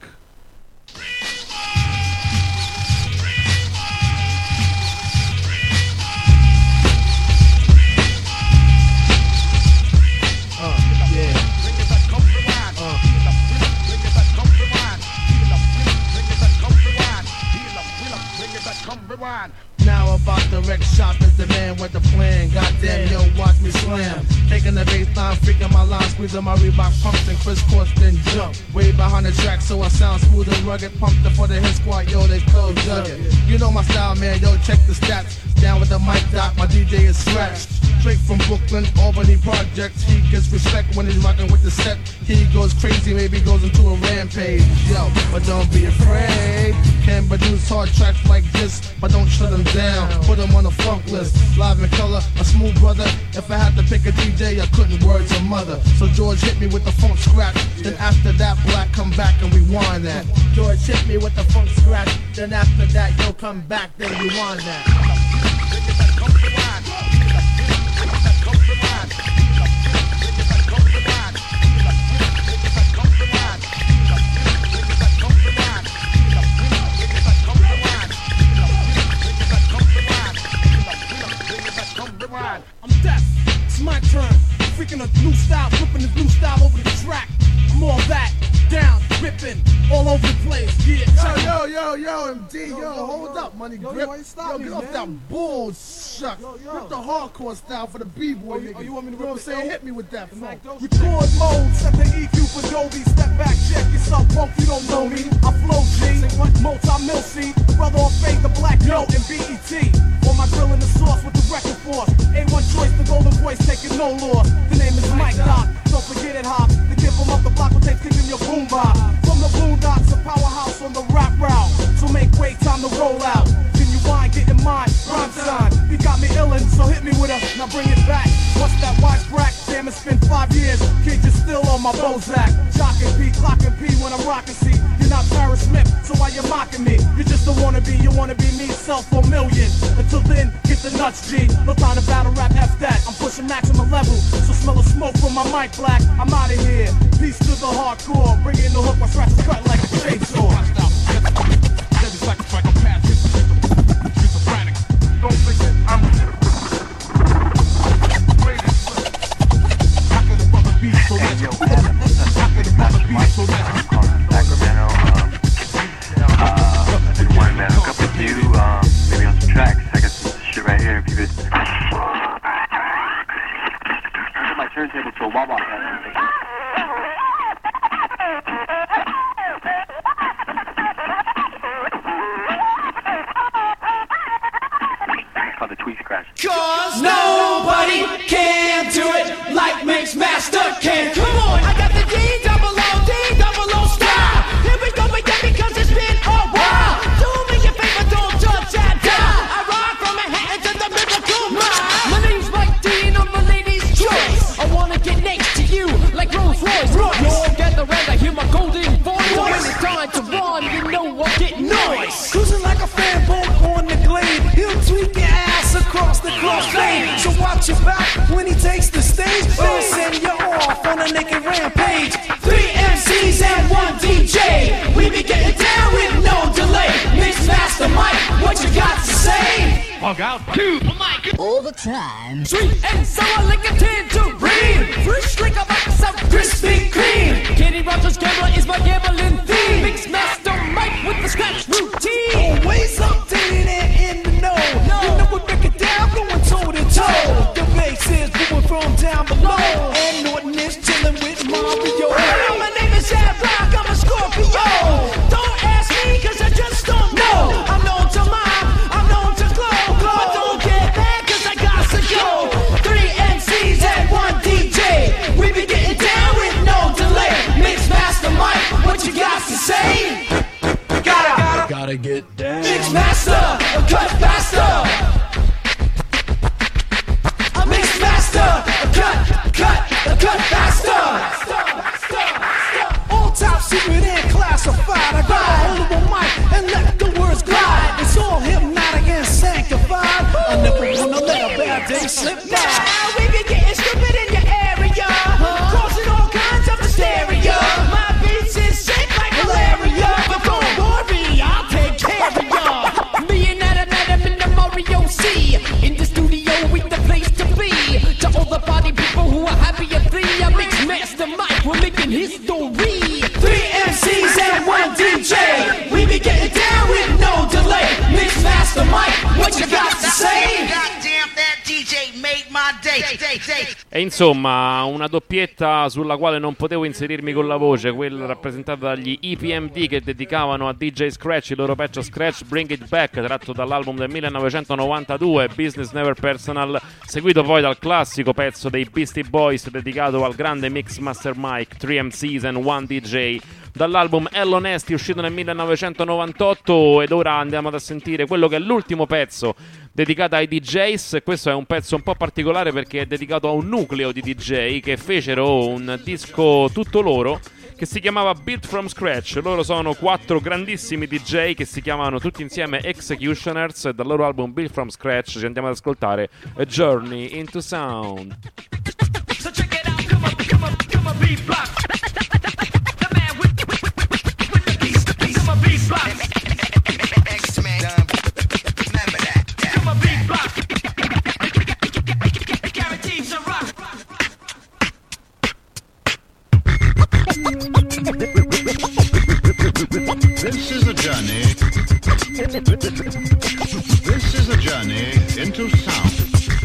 Now about the wreck shop is the man with the plan. Goddamn, yo, watch me slam. Taking the baseline, freaking my line, squeezing my Reebok pumps and crisscross then jump. Way behind the track, so I sound smooth and rugged. Pumped up for the hit squad, yo, they cold jugged. You know my style, man, yo, check the stats. Down with the mic doc, my D J is scratched. Straight from Brooklyn, Albany projects. He gets respect when he's rocking with the set. He goes crazy, maybe goes into a rampage. Yo, but don't be afraid. Can produce hard tracks like this, but don't shut them down. Put them on the funk list. Live in color, a smooth brother. If I had to pick a D J, I couldn't word to mother. So George hit me with the funk scratch. Then after that, Black come back and rewind that. George hit me with the funk scratch. Then after that, yo, come back, then rewind that. I'm deaf, it's my turn. Freaking a new style, flipping this new style over the track. I'm all that, down, ripping, all over the place. Yeah, yo, yo, yo, yo, M D, yo, yo hold yo. up, money grip. Yo, yo, get off that bullshit. Rip the hardcore style for the B-boy. Oh, you, oh, you want me to rip, you know what I'm saying? Hit me with that. Record mode, set the E Q for Dolby. Step back, check yourself, punk, you don't know me. I flow G, multi-mill C, brother on fade, the black note and B E T. On my grill in the sauce with the record force. A one choice, the golden voice, taking no loss. The name is Mike Doc, don't forget it, Hop. The kid from up the block will take kicking your boom bop. From the boondocks, a powerhouse on the rap route. So make way, time to roll out. Can you whine, get in mine, rhyme time. You got me illin', so hit me with a, now bring it back. What's that watch crack? Damn, it's been five years. Kid, you're still on my Bozak. Jockin' P, clockin' P when I'm rockin' C. You're not Paris Smith, so why you mocking me? You just don't wanna be, you wanna be me, self for million. Until then, get the nuts, G. No time to battle rap, F that. I'm pushing maximum level, so smell the smoke from my mic black. I'm outta here. Peace to the hardcore. Bring in the hook, my scratch is cut like a chainsaw. Don't forget, I'm Hey, yo, Adam, this is Pastor Mike from Sacramento. Um, uh, I just wanted to hook up with you, um, maybe on some tracks. I got some shit right here if you could. I put my turntable to a wah-wah pad. watch your back when he takes the stage. Or send you off on a naked rampage. Three M Cs and one D J. We be getting down with no delay. Mix master Mike, what you got to say? Bug out two. All the time. Sweet and sour like a tangerine. Fresh like a box of Krispy Kreme. Kenny Rogers Gambler is my gambling theme. Mix master Mike with the scratch routine. Always updated and in the know. No. You know we break it down, going toe to toe. The bass is moving from down below. And Norton is chilling with Mario. Hey, my name is Ad Rock, I'm a Scorpio. Don't ask me, cause I just don't know. I'm known to mime, I'm known to glow. But don't get mad, cause I got to go. Three M Cs and one D J. We be getting down with no delay. Mix master Mike, what you got to say? Gotta, gotta get down. Mix master, cut faster. Mix master, cut, cut, cut faster. All top secret and classified. I got a hold of a mic and let the words glide. It's all hypnotic and sanctified. I never wanna let a bad day slip by. We be getting stupid in your area, causing all kinds of hysteria. My beats is shaped like malaria, but don't worry, I'll take care of ya. Me and Adam, Adam in the Mario C. In the studio with the place to be. To all the party people who are happy at three, I mix master Mike, we're making history. Three M Cs and one D J. We be getting down with no delay. Mix master Mike, what you got to say? Goddamn, that D J made my day. day, day. E insomma, una doppietta sulla quale non potevo inserirmi con la voce, quella rappresentata dagli E P M D che dedicavano a D J Scratch il loro pezzo Scratch Bring It Back, tratto dall'album del millenovecentonovantadue, Business Never Personal, seguito poi dal classico pezzo dei Beastie Boys dedicato al grande Mix Master Mike, three M Cs and one D J, dall'album Hello Nasty uscito nel millenovecentonovantotto. Ed ora andiamo ad sentire quello che è l'ultimo pezzo dedicato ai D Js. Questo è un pezzo un po' particolare perché è dedicato a un nucleo di D J che fecero un disco tutto loro che si chiamava Built From Scratch. Loro sono quattro grandissimi D J che si chiamano tutti insieme Executioners, e dal loro album Built From Scratch ci andiamo ad ascoltare A Journey Into Sound. So check it out, come on, come on, come on, beat block. The man with, with, with, with, with the beats, the beats, come on, beat block. X-Men, remember that. Come on, beat block. Guaranteed to rock. This is a journey. This is a journey into sound.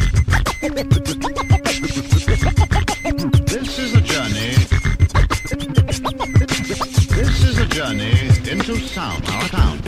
This is a journey. This is a journey into sound. Our sound.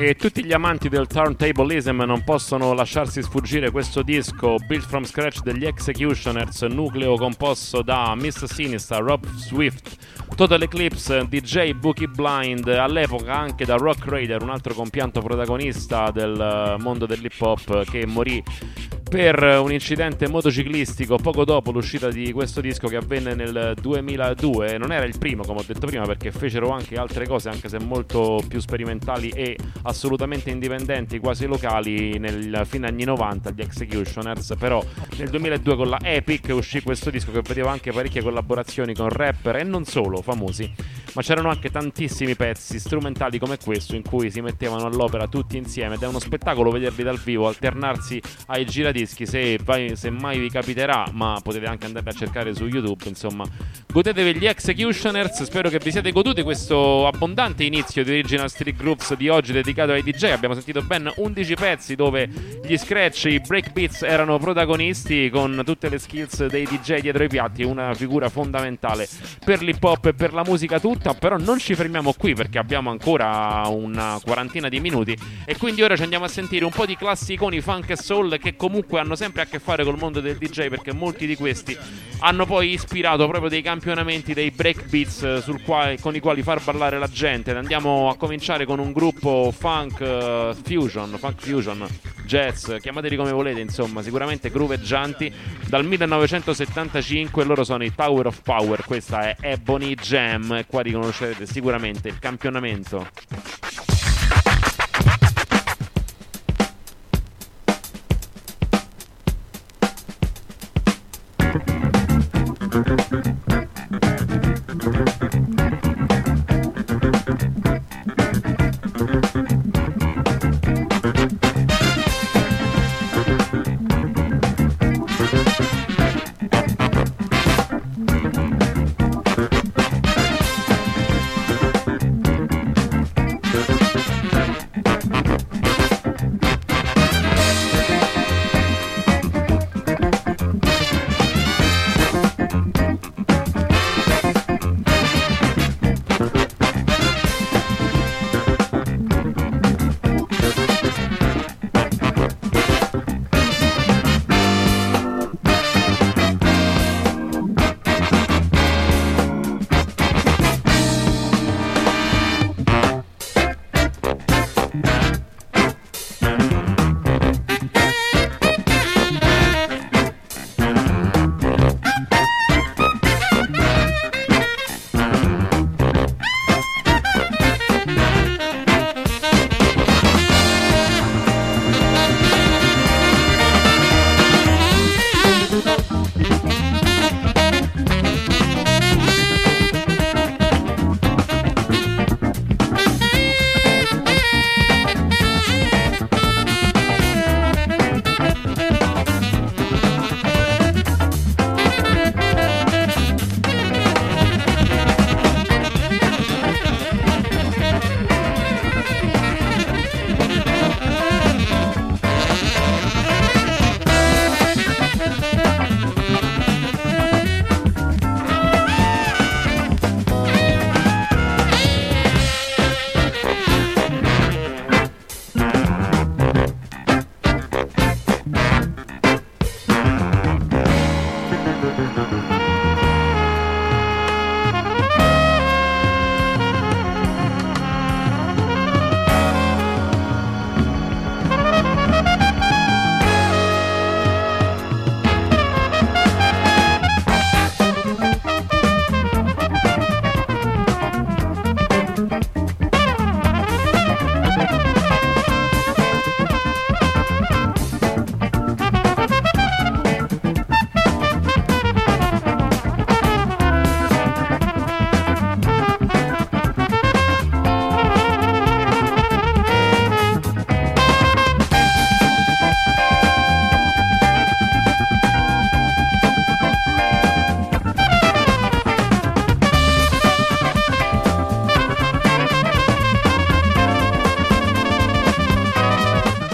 E tutti gli amanti del turntablism non possono lasciarsi sfuggire questo disco Built from Scratch degli Executioners, nucleo composto da Miss Sinister, Rob Swift, Total Eclipse, D J Bookie Blind, all'epoca anche da Rock Raider, un altro compianto protagonista del mondo dell'hip hop che morì per un incidente motociclistico poco dopo l'uscita di questo disco, che avvenne nel duemiladue. Non era il primo, come ho detto prima, perché fecero anche altre cose, anche se molto più sperimentali e assolutamente indipendenti, quasi locali, nel fine anni novanta, gli Executioners. Però nel duemiladue con la Epic uscì questo disco che vedeva anche parecchie collaborazioni con rapper e non solo famosi, ma c'erano anche tantissimi pezzi strumentali come questo in cui si mettevano all'opera tutti insieme, ed è uno spettacolo vederli dal vivo, alternarsi ai giradischi. Se, vai, se mai vi capiterà, ma potete anche andare a cercare su YouTube, insomma, godetevi gli Executioners. Spero che vi siate goduti questo abbondante inizio di Original Street Grooves di oggi, dedicato ai D J. Abbiamo sentito ben undici pezzi dove gli scratch, i breakbeats erano protagonisti, con tutte le skills dei D J dietro i piatti, una figura fondamentale per l'hip hop e per la musica tutta. Però non ci fermiamo qui, perché abbiamo ancora una quarantina di minuti, e quindi ora ci andiamo a sentire un po' di classiconi funk e soul che comunque hanno sempre a che fare col mondo del D J, perché molti di questi hanno poi ispirato proprio dei campionamenti, dei breakbeats sul quale, con i quali far ballare la gente. Andiamo a cominciare con un gruppo funk uh, fusion, funk fusion, jazz, chiamateli come volete, insomma, sicuramente grooveggianti, dal millenovecentosettantacinque. Loro sono i Tower of Power, questa è Ebony Jam, e qua riconoscerete sicuramente il campionamento.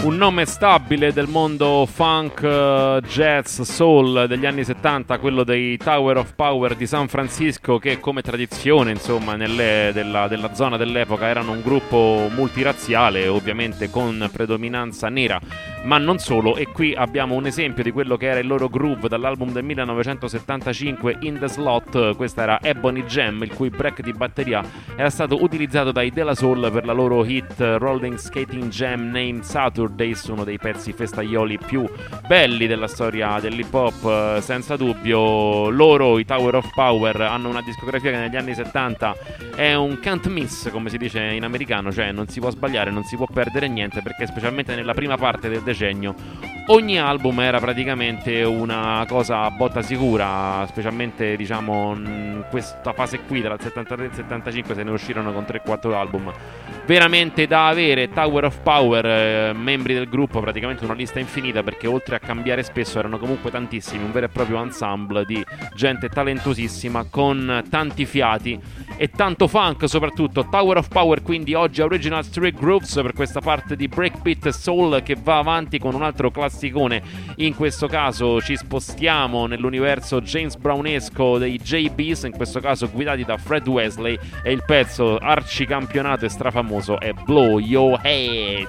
un nome stabile del mondo funk, uh, jazz, soul degli anni settanta, quello dei Tower of Power di San Francisco, che come tradizione, insomma, nelle, della, della zona dell'epoca erano un gruppo multirazziale, ovviamente con predominanza nera, ma non solo. E qui abbiamo un esempio di quello che era il loro groove dall'album del millenovecentosettantacinque In The Slot. Questa era Ebony Jam, il cui break di batteria era stato utilizzato dai De La Soul per la loro hit Rolling Skating Jam named Saturdays, uno dei pezzi festaioli più belli della storia dell'hip hop, senza dubbio. Loro, i Tower of Power, hanno una discografia che negli anni settanta è un can't miss, come si dice in americano, cioè non si può sbagliare, non si può perdere niente, perché specialmente nella prima parte del decennio ogni album era praticamente una cosa a botta sicura, specialmente diciamo in questa fase qui dal settantatré al settantacinque se ne uscirono con tre quattro album veramente da avere. Tower of Power, eh, membri del gruppo, praticamente una lista infinita, perché oltre a cambiare spesso erano comunque tantissimi, un vero e proprio ensemble di gente talentosissima con tanti fiati e tanto funk soprattutto. Tower of Power quindi oggi Original Street Grooves per questa parte di breakbeat soul che va avanti con un altro classicone. In questo caso ci spostiamo nell'universo James Brownesco dei J B's, in questo caso guidati da Fred Wesley, e il pezzo arcicampionato e strafamoso è Blow Your Head.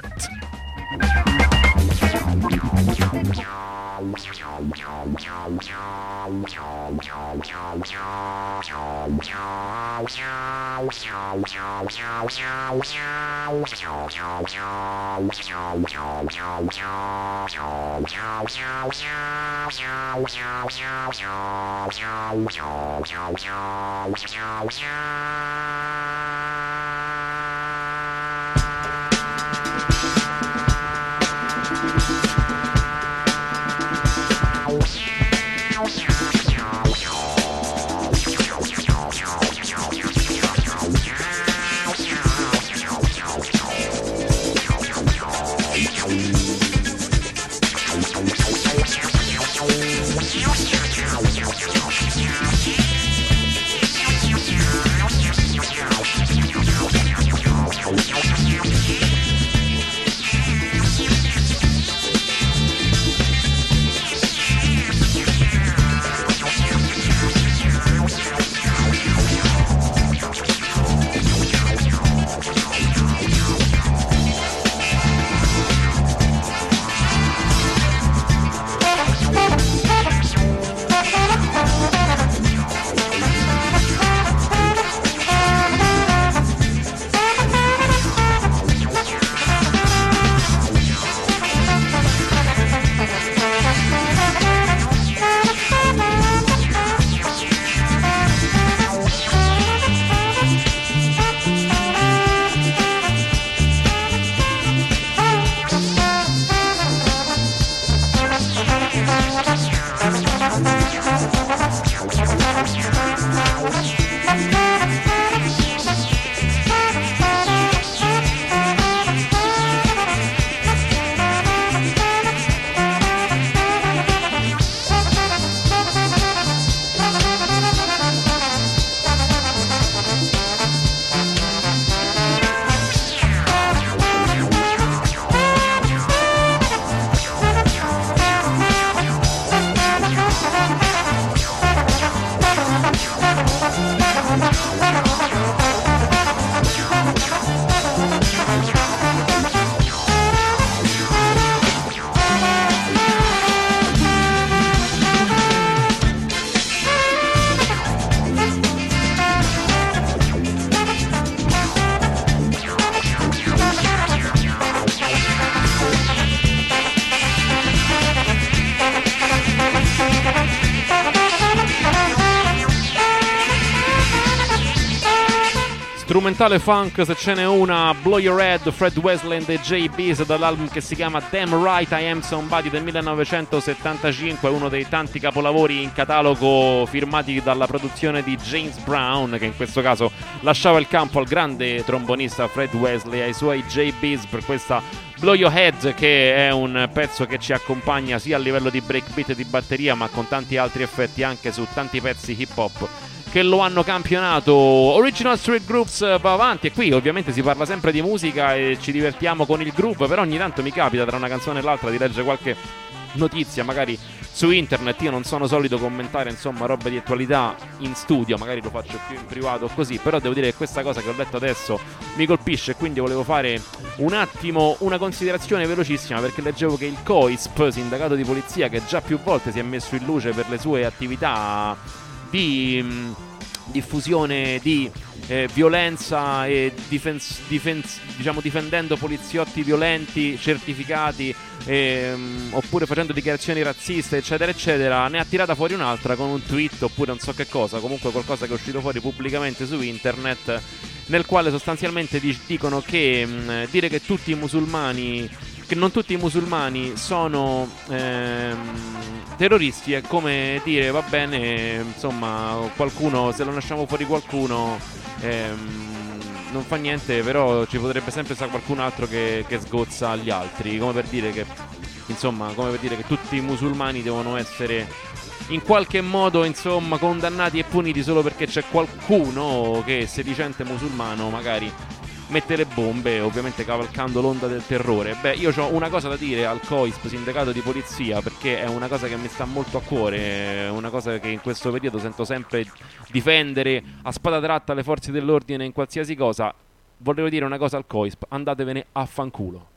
Strumentale funk, se ce n'è una, Blow Your Head, Fred Wesley and the J B's, dall'album che si chiama Damn Right I Am Somebody del millenovecentosettantacinque, uno dei tanti capolavori in catalogo firmati dalla produzione di James Brown, che in questo caso lasciava il campo al grande trombonista Fred Wesley e ai suoi J B's per questa Blow Your Head, che è un pezzo che ci accompagna sia a livello di breakbeat e di batteria, ma con tanti altri effetti anche su tanti pezzi hip hop che lo hanno campionato. Original Street Groups va avanti, e qui ovviamente si parla sempre di musica e ci divertiamo con il groove, però ogni tanto mi capita tra una canzone e l'altra di leggere qualche notizia magari su internet. Io non sono solito commentare insomma roba di attualità in studio, magari lo faccio più in privato così, però devo dire che questa cosa che ho letto adesso mi colpisce, e quindi volevo fare un attimo una considerazione velocissima, perché leggevo che il COISP, sindacato di polizia, che già più volte si è messo in luce per le sue attività di mh, diffusione di eh, violenza e difens- difens- diciamo difendendo poliziotti violenti certificati, ehm, oppure facendo dichiarazioni razziste eccetera eccetera, ne ha tirata fuori un'altra con un tweet oppure non so che cosa, comunque qualcosa che è uscito fuori pubblicamente su internet, nel quale sostanzialmente dic- dicono che mh, dire che tutti i musulmani che non tutti i musulmani sono ehm, terroristi è come dire va bene, insomma, qualcuno, se lo lasciamo fuori qualcuno ehm, non fa niente, però ci potrebbe sempre essere qualcun altro che, che sgozza gli altri, come per dire che insomma, come per dire che tutti i musulmani devono essere in qualche modo insomma condannati e puniti solo perché c'è qualcuno che sedicente musulmano magari mette le bombe, ovviamente cavalcando l'onda del terrore. Beh, io ho una cosa da dire al COISP, sindacato di polizia, perché è una cosa che mi sta molto a cuore, è una cosa che in questo periodo sento sempre difendere a spada tratta le forze dell'ordine in qualsiasi cosa. Volevo dire una cosa al COISP: andatevene a fanculo.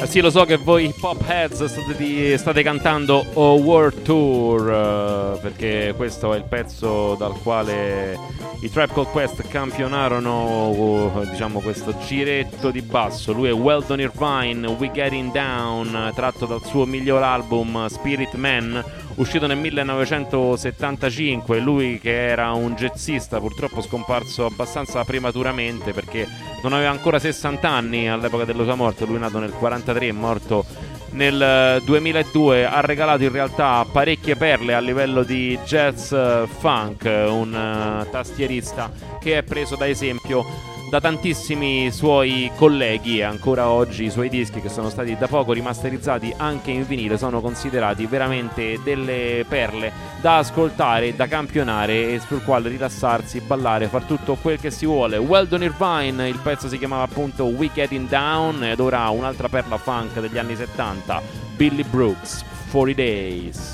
Sì, lo so che voi pop heads state, di, state cantando O World Tour, uh, perché questo è il pezzo dal quale i Tribe Called Quest campionarono, uh, diciamo, questo giretto di basso. Lui è Weldon Irvine, We Getting Down, tratto dal suo miglior album Spirit Man, uscito nel millenovecentosettantacinque. Lui che era un jazzista, purtroppo scomparso abbastanza prematuramente perché non aveva ancora sessanta anni all'epoca della sua morte. Lui è nato nel quarantatré, è morto nel duemiladue. Ha regalato in realtà parecchie perle a livello di jazz funk, un uh, tastierista che è preso da esempio da tantissimi suoi colleghi, e ancora oggi i suoi dischi, che sono stati da poco rimasterizzati anche in vinile, sono considerati veramente delle perle da ascoltare, da campionare e sul quale rilassarsi, ballare, far tutto quel che si vuole. Weldon Irvine, il pezzo si chiamava appunto We Getting Down, ed ora un'altra perla funk degli anni settanta, Billy Brooks, forty days.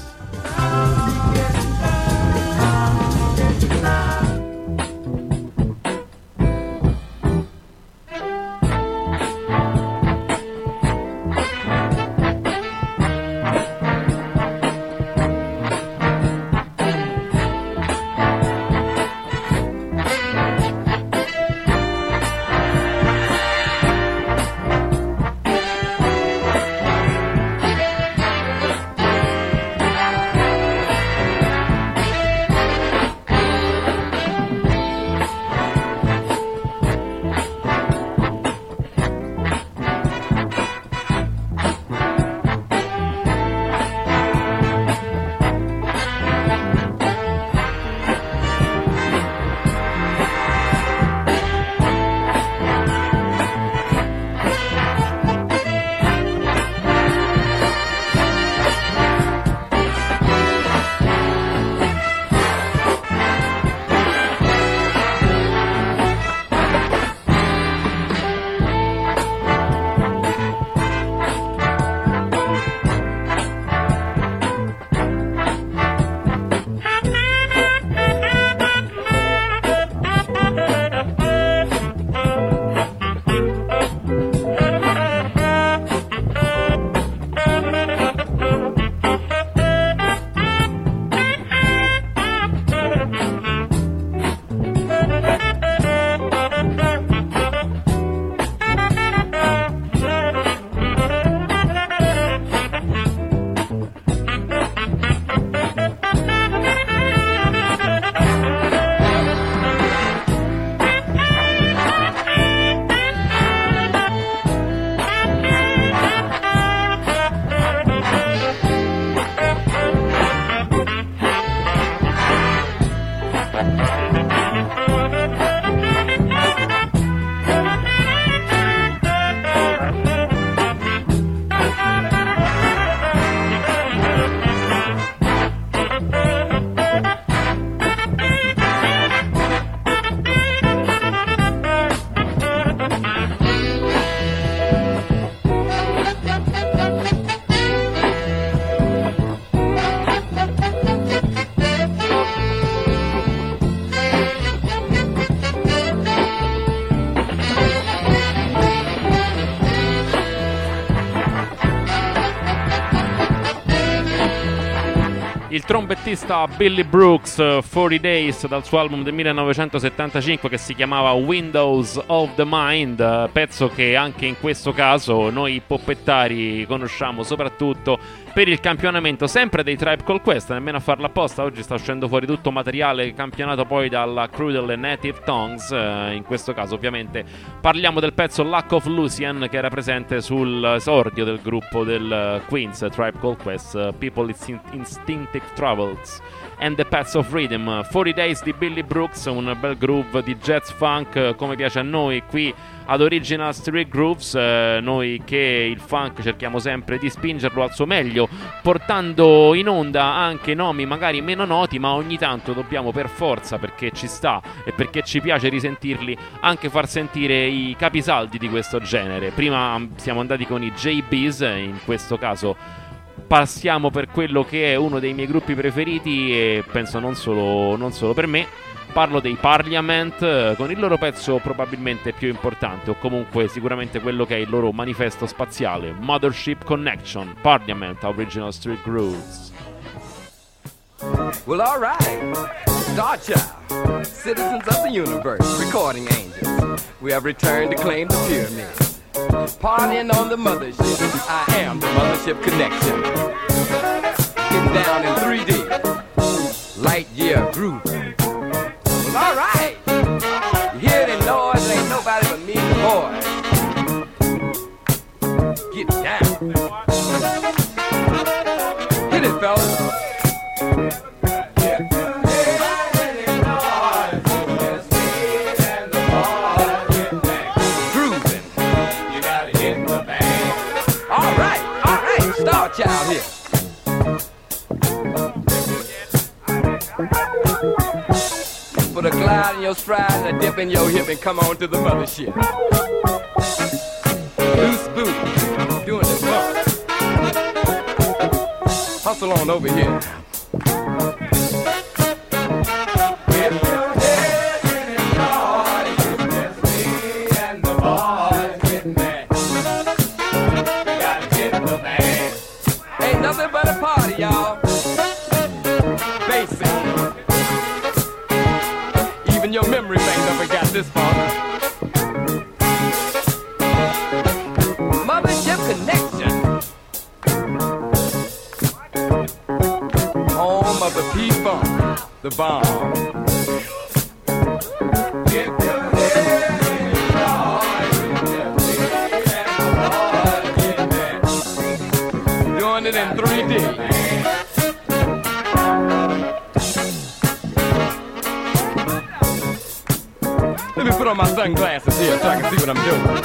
Il trombettista Billy Brooks, forty days, dal suo album del millenovecentosettantacinque che si chiamava Windows of the Mind, pezzo che anche in questo caso noi poppettari conosciamo soprattutto per il campionamento sempre dei Tribe Called Quest, nemmeno a farla apposta. Oggi sta uscendo fuori tutto materiale campionato poi dalla crew delle Native Tongues. In questo caso ovviamente parliamo del pezzo Lack of Lucian, che era presente sull'esordio del gruppo del Queens Tribe Called Quest, People Instinctive Travels and the Paths of Rhythm. forty days di Billy Brooks, un bel groove di jazz funk come piace a noi qui ad Original Street Grooves, eh, noi che il funk cerchiamo sempre di spingerlo al suo meglio, portando in onda anche nomi magari meno noti, ma ogni tanto dobbiamo per forza, perché ci sta e perché ci piace risentirli, anche far sentire i capisaldi di questo genere. Prima siamo andati con i J B's, in questo caso passiamo per quello che è uno dei miei gruppi preferiti e penso non solo, non solo per me, Parlo dei Parliament eh, con il loro pezzo probabilmente più importante, o comunque sicuramente quello che è il loro manifesto spaziale, Mothership Connection, Parliament, Original Street Grooves. Well, all right, Star Child, citizens of the universe, recording angels, we have returned to claim the pyramids. Partying on the mothership, I am the Mothership Connection. Getting down in three D, light year groove. Well, all right, you hear the noise, ain't nobody but me and the boys. Get down. Hit it, fellas. Star Child here. Put a glide in your stride and a dip in your hip and come on to the mothership. Loose booty, doing the bump. Hustle on over here. Nothing but a party, y'all. Basic. Even your memory bank never got this far. Mothership Connection. Home of the P-Funk, the bomb. Get your head in the doing it in three D. Let me put on my sunglasses here so I can see what I'm doing.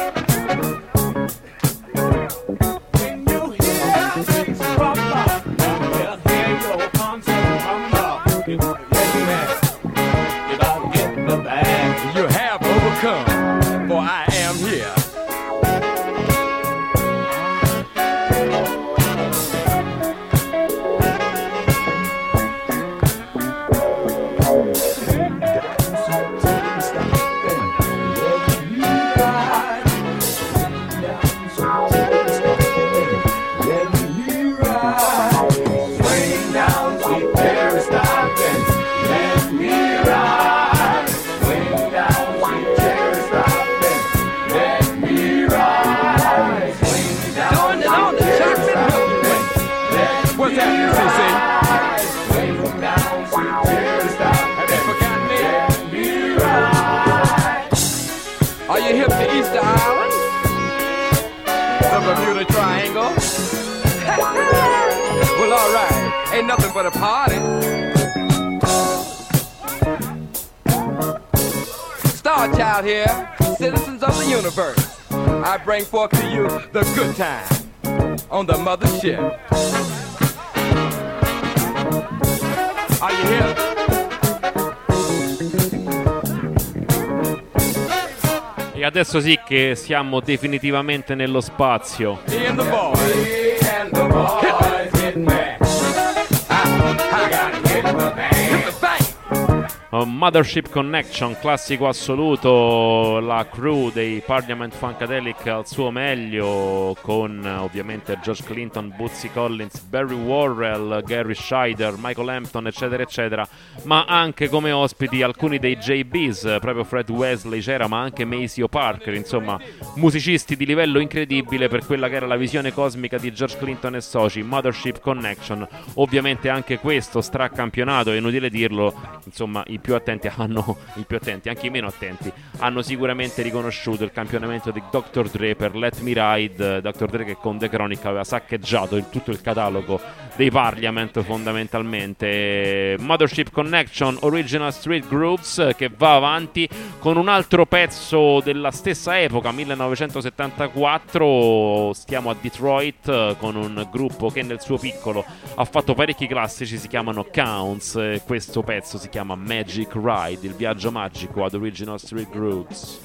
When you hear things pop up, just hear your concept come up. Yes, man. You don't get the bag. You have overcome, for I am here. Are you hip to Easter Island? The Bermuda Triangle? Well, all right. Ain't nothing but a party. Star Child here, citizens of the universe. I bring forth to you the good time on the mothership. Are you here? E adesso sì che siamo definitivamente nello spazio. And the boys, and the boys get mad. I, I gotta get the bang. Get the bang. Mothership Connection, classico assoluto, la crew dei Parliament Funkadelic al suo meglio, con ovviamente George Clinton, Bootsy Collins, Barry Worrell, Gary Scheider, Michael Hampton, eccetera eccetera, ma anche come ospiti alcuni dei J B's, proprio Fred Wesley c'era, ma anche Maceo Parker, insomma musicisti di livello incredibile per quella che era la visione cosmica di George Clinton e soci. Mothership Connection, ovviamente anche questo stracampionato, è inutile dirlo, insomma i più attenti hanno, i più attenti, anche i meno attenti, hanno sicuramente riconosciuto il campionamento di doctor Dre per Let Me Ride. doctor Dre che con The Chronic aveva saccheggiato il, tutto il catalogo dei Parliament fondamentalmente. Mothership Connection, Original Street Grooves, che va avanti con un altro pezzo della stessa epoca, millenovecentosettantaquattro. Stiamo a Detroit con un gruppo che nel suo piccolo ha fatto parecchi classici, si chiamano Counts. Questo pezzo si chiama Magic Ride, il viaggio magico ad Original Street Grooves.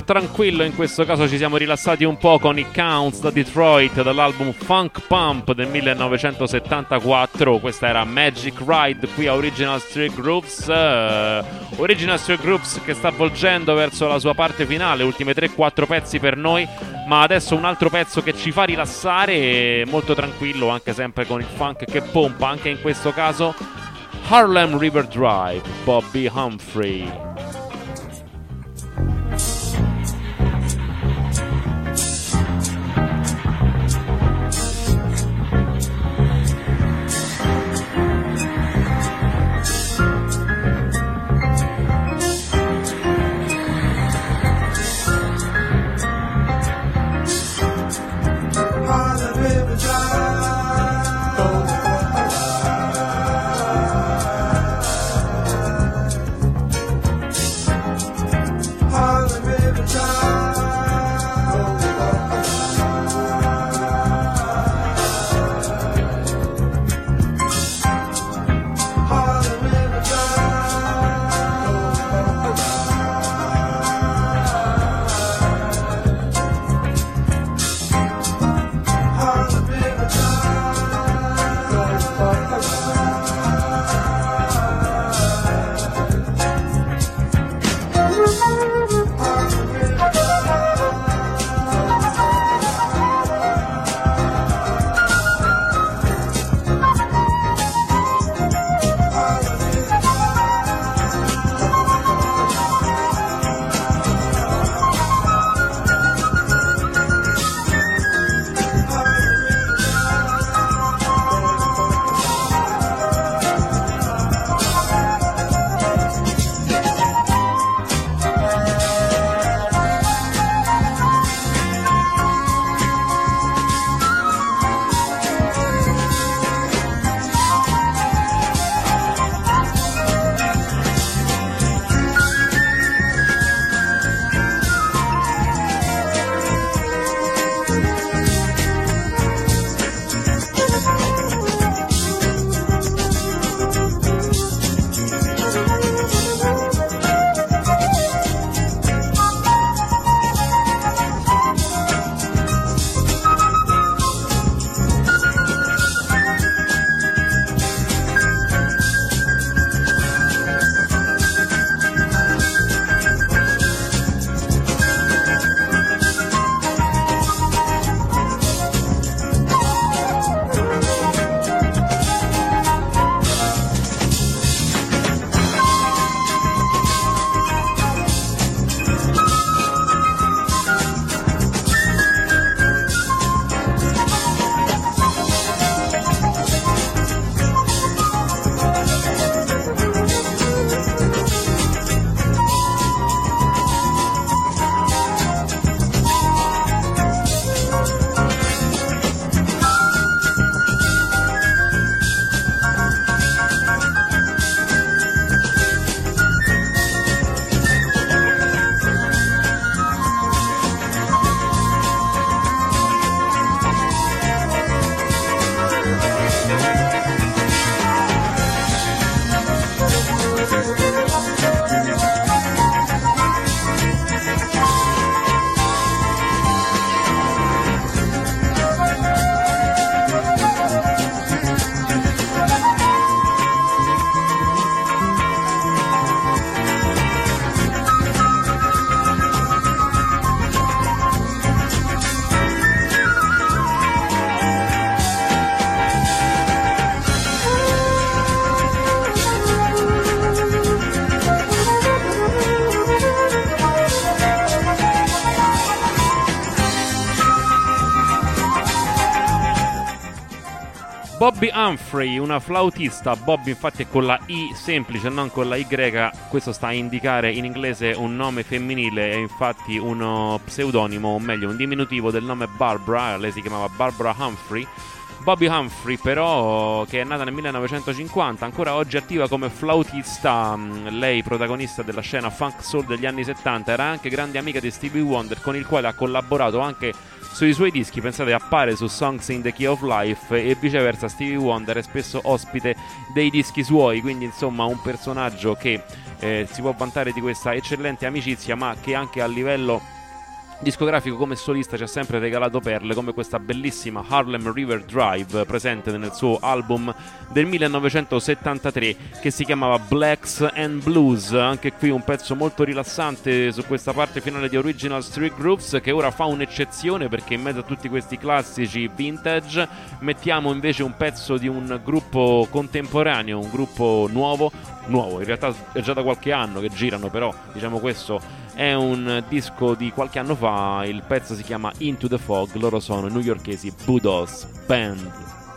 tranquillo, in questo caso ci siamo rilassati un po' con i Counts da Detroit dall'album Funk Pump del millenovecentosettantaquattro. Questa era Magic Ride qui a Original Street Grooves. uh, Original Street Grooves che sta volgendo verso la sua parte finale, ultime tre quattro pezzi per noi, ma adesso un altro pezzo che ci fa rilassare, molto tranquillo, anche sempre con il funk che pompa, anche in questo caso Harlem River Drive, Bobby Humphrey. Bobby Humphrey, una flautista. Bobby infatti è con la I semplice, non con la Y. Questo sta a indicare in inglese un nome femminile, è infatti uno pseudonimo, o meglio un diminutivo del nome Barbara. Lei si chiamava Barbara Humphrey. Bobby Humphrey però, che è nata nel millenovecentocinquanta, ancora oggi attiva come flautista. Lei protagonista della scena funk soul degli anni settanta, era anche grande amica di Stevie Wonder, con il quale ha collaborato anche sui suoi dischi. Pensate, appare su Songs in the Key of Life e viceversa. Stevie Wonder è spesso ospite dei dischi suoi, quindi insomma un personaggio che eh, si può vantare di questa eccellente amicizia, ma che anche a livello discografico come solista ci ha sempre regalato perle come questa bellissima Harlem River Drive, presente nel suo album del millenovecentosettantatré che si chiamava Blacks and Blues. Anche qui un pezzo molto rilassante su questa parte finale di Original Street Grooves, che ora fa un'eccezione perché in mezzo a tutti questi classici vintage mettiamo invece un pezzo di un gruppo contemporaneo, un gruppo nuovo nuovo in realtà è già da qualche anno che girano, però diciamo questo è un disco di qualche anno fa. Il pezzo si chiama Into the Fog, loro sono i newyorkesi Budos Band.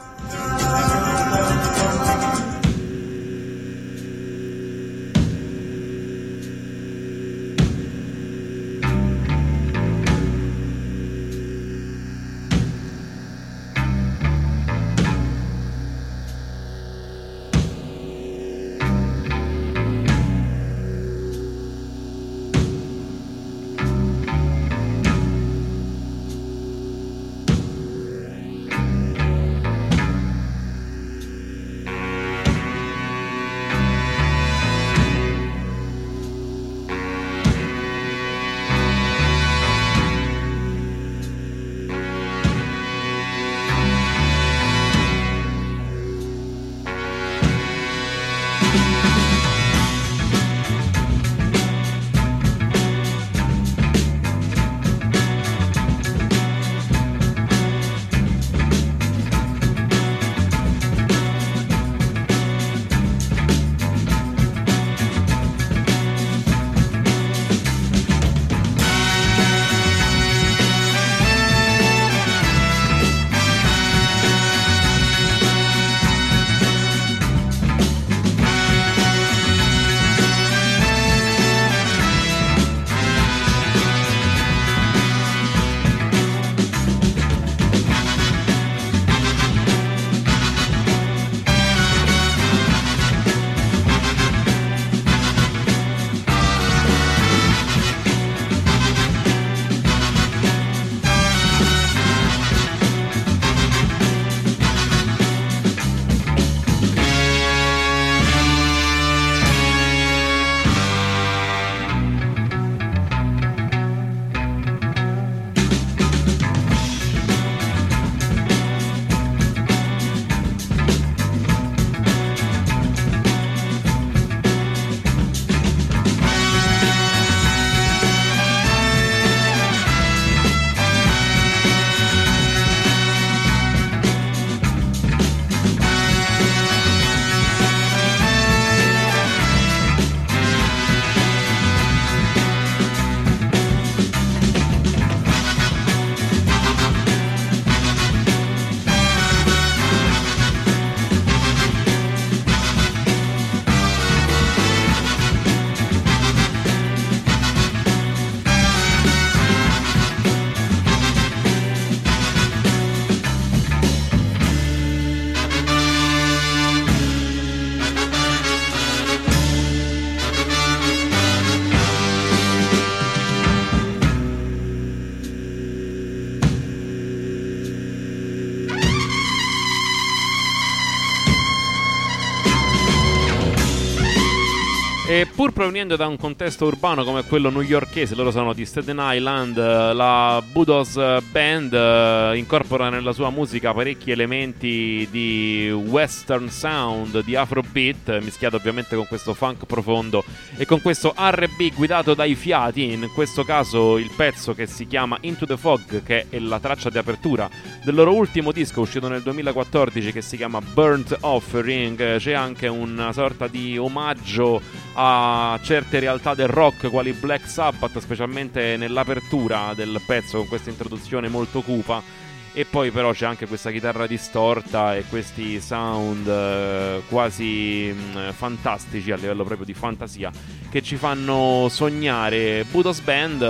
E pur provenendo da un contesto urbano come quello newyorkese, loro sono di Staten Island, la Budos Band eh, incorpora nella sua musica parecchi elementi di western sound, di afrobeat, mischiato ovviamente con questo funk profondo e con questo R and B guidato dai fiati. In questo caso il pezzo che si chiama Into the Fog, che è la traccia di apertura del loro ultimo disco uscito nel duemilaquattordici, che si chiama Burnt Offering. C'è anche una sorta di omaggio a certe realtà del rock quali Black Sabbath, specialmente nell'apertura del pezzo con questa introduzione molto cupa. E poi però c'è anche questa chitarra distorta e questi sound eh, quasi mh, fantastici a livello proprio di fantasia, che ci fanno sognare. Budos Band, eh,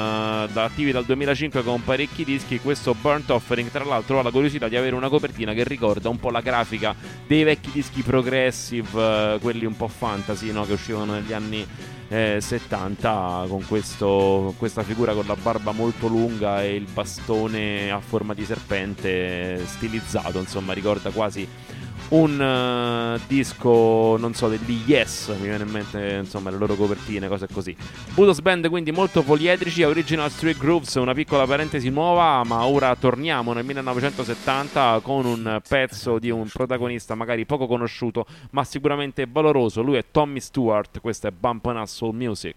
da attivi dal duemilacinque con parecchi dischi. Questo Burnt Offering tra l'altro ha la curiosità di avere una copertina che ricorda un po' la grafica dei vecchi dischi progressive, eh, quelli un po' fantasy, no? Che uscivano negli anni Eh, settanta, con questo, questa figura con la barba molto lunga e il bastone a forma di serpente stilizzato, insomma ricorda quasi un uh, disco, non so, degli Yes, mi viene in mente, insomma, le loro copertine, cose così. Budos Band quindi molto poliedrici, Original Street Grooves, una piccola parentesi nuova, ma ora torniamo nel millenovecentosettanta con un pezzo di un protagonista magari poco conosciuto, ma sicuramente valoroso. Lui è Tommy Stewart, questa è Bumpin' Us Soul Music.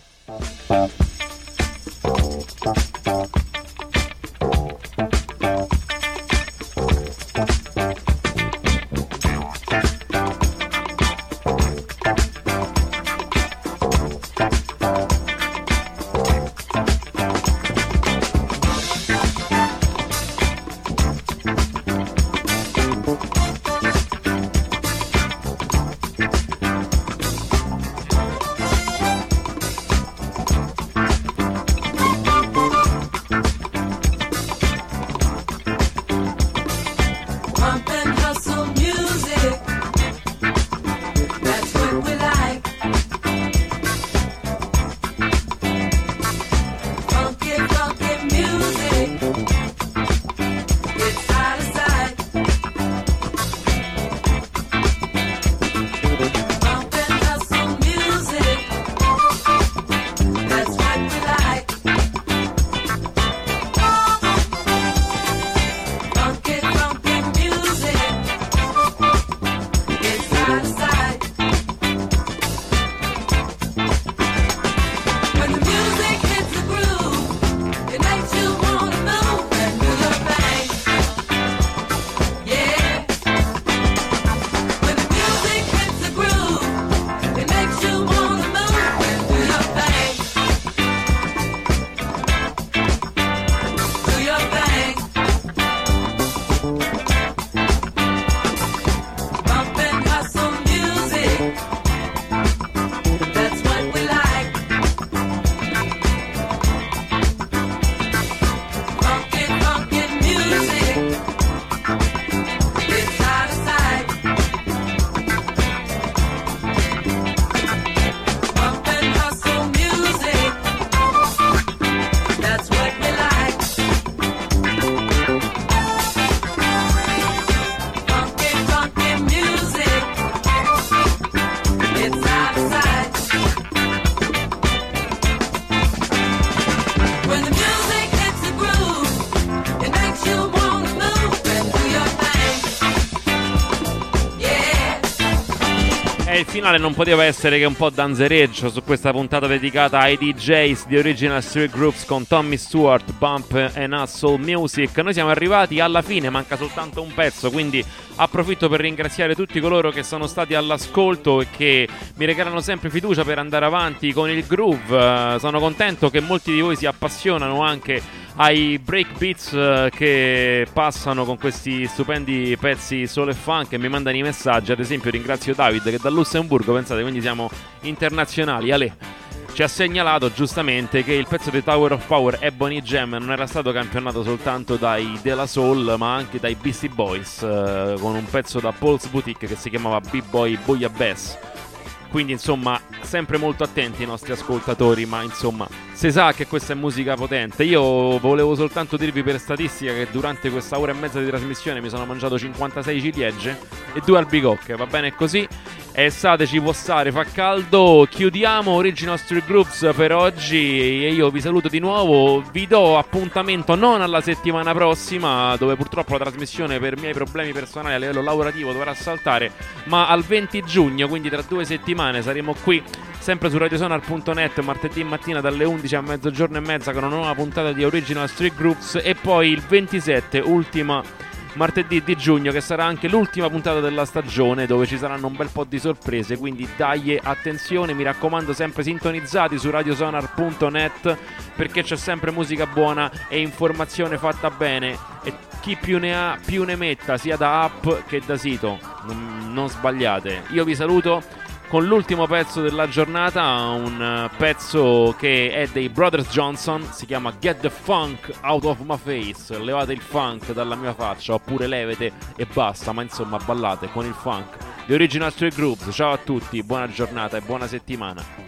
Il finale non poteva essere che un po' danzereggio su questa puntata dedicata ai D Js di Original Street Groups con Tommy Stewart, Bump and Us Soul Music. Noi siamo arrivati alla fine, manca soltanto un pezzo, quindi approfitto per ringraziare tutti coloro che sono stati all'ascolto e che mi regalano sempre fiducia per andare avanti con il groove. Sono contento che molti di voi si appassionano anche ai breakbeats che passano con questi stupendi pezzi soul e funk e mi mandano i messaggi. Ad esempio ringrazio David che da Lussemburgo, pensate, quindi siamo internazionali, Ale, ci ha segnalato giustamente che il pezzo di Tower of Power Ebony Jam non era stato campionato soltanto dai De La Soul ma anche dai Beastie Boys, eh, con un pezzo da Paul's Boutique che si chiamava B-Boy Bouillabaisse. Quindi insomma sempre molto attenti i nostri ascoltatori, ma insomma si sa che questa è musica potente. Io volevo soltanto dirvi per statistica che durante questa ora e mezza di trasmissione mi sono mangiato cinquantasei ciliegie e due albicocche, va bene così? È estate, ci può stare, fa caldo. Chiudiamo Original Street Groups per oggi e io vi saluto di nuovo. Vi do appuntamento non alla settimana prossima, dove purtroppo la trasmissione per miei problemi personali a livello lavorativo dovrà saltare, ma al venti giugno, quindi tra due settimane saremo qui sempre su radiosonar punto net martedì mattina dalle undici a mezzogiorno e mezza con una nuova puntata di Original Street Groups, e poi il ventisette, ultima martedì di giugno, che sarà anche l'ultima puntata della stagione, dove ci saranno un bel po' di sorprese, quindi dai, attenzione, mi raccomando, sempre sintonizzati su radiosonar punto net perché c'è sempre musica buona e informazione fatta bene, e chi più ne ha più ne metta, sia da app che da sito, non, non sbagliate. Io vi saluto con l'ultimo pezzo della giornata, un pezzo che è dei Brothers Johnson, si chiama Get the Funk Out of My Face, levate il funk dalla mia faccia, oppure levete e basta, ma insomma ballate con il funk. The Original Street Groups, ciao a tutti, buona giornata e buona settimana.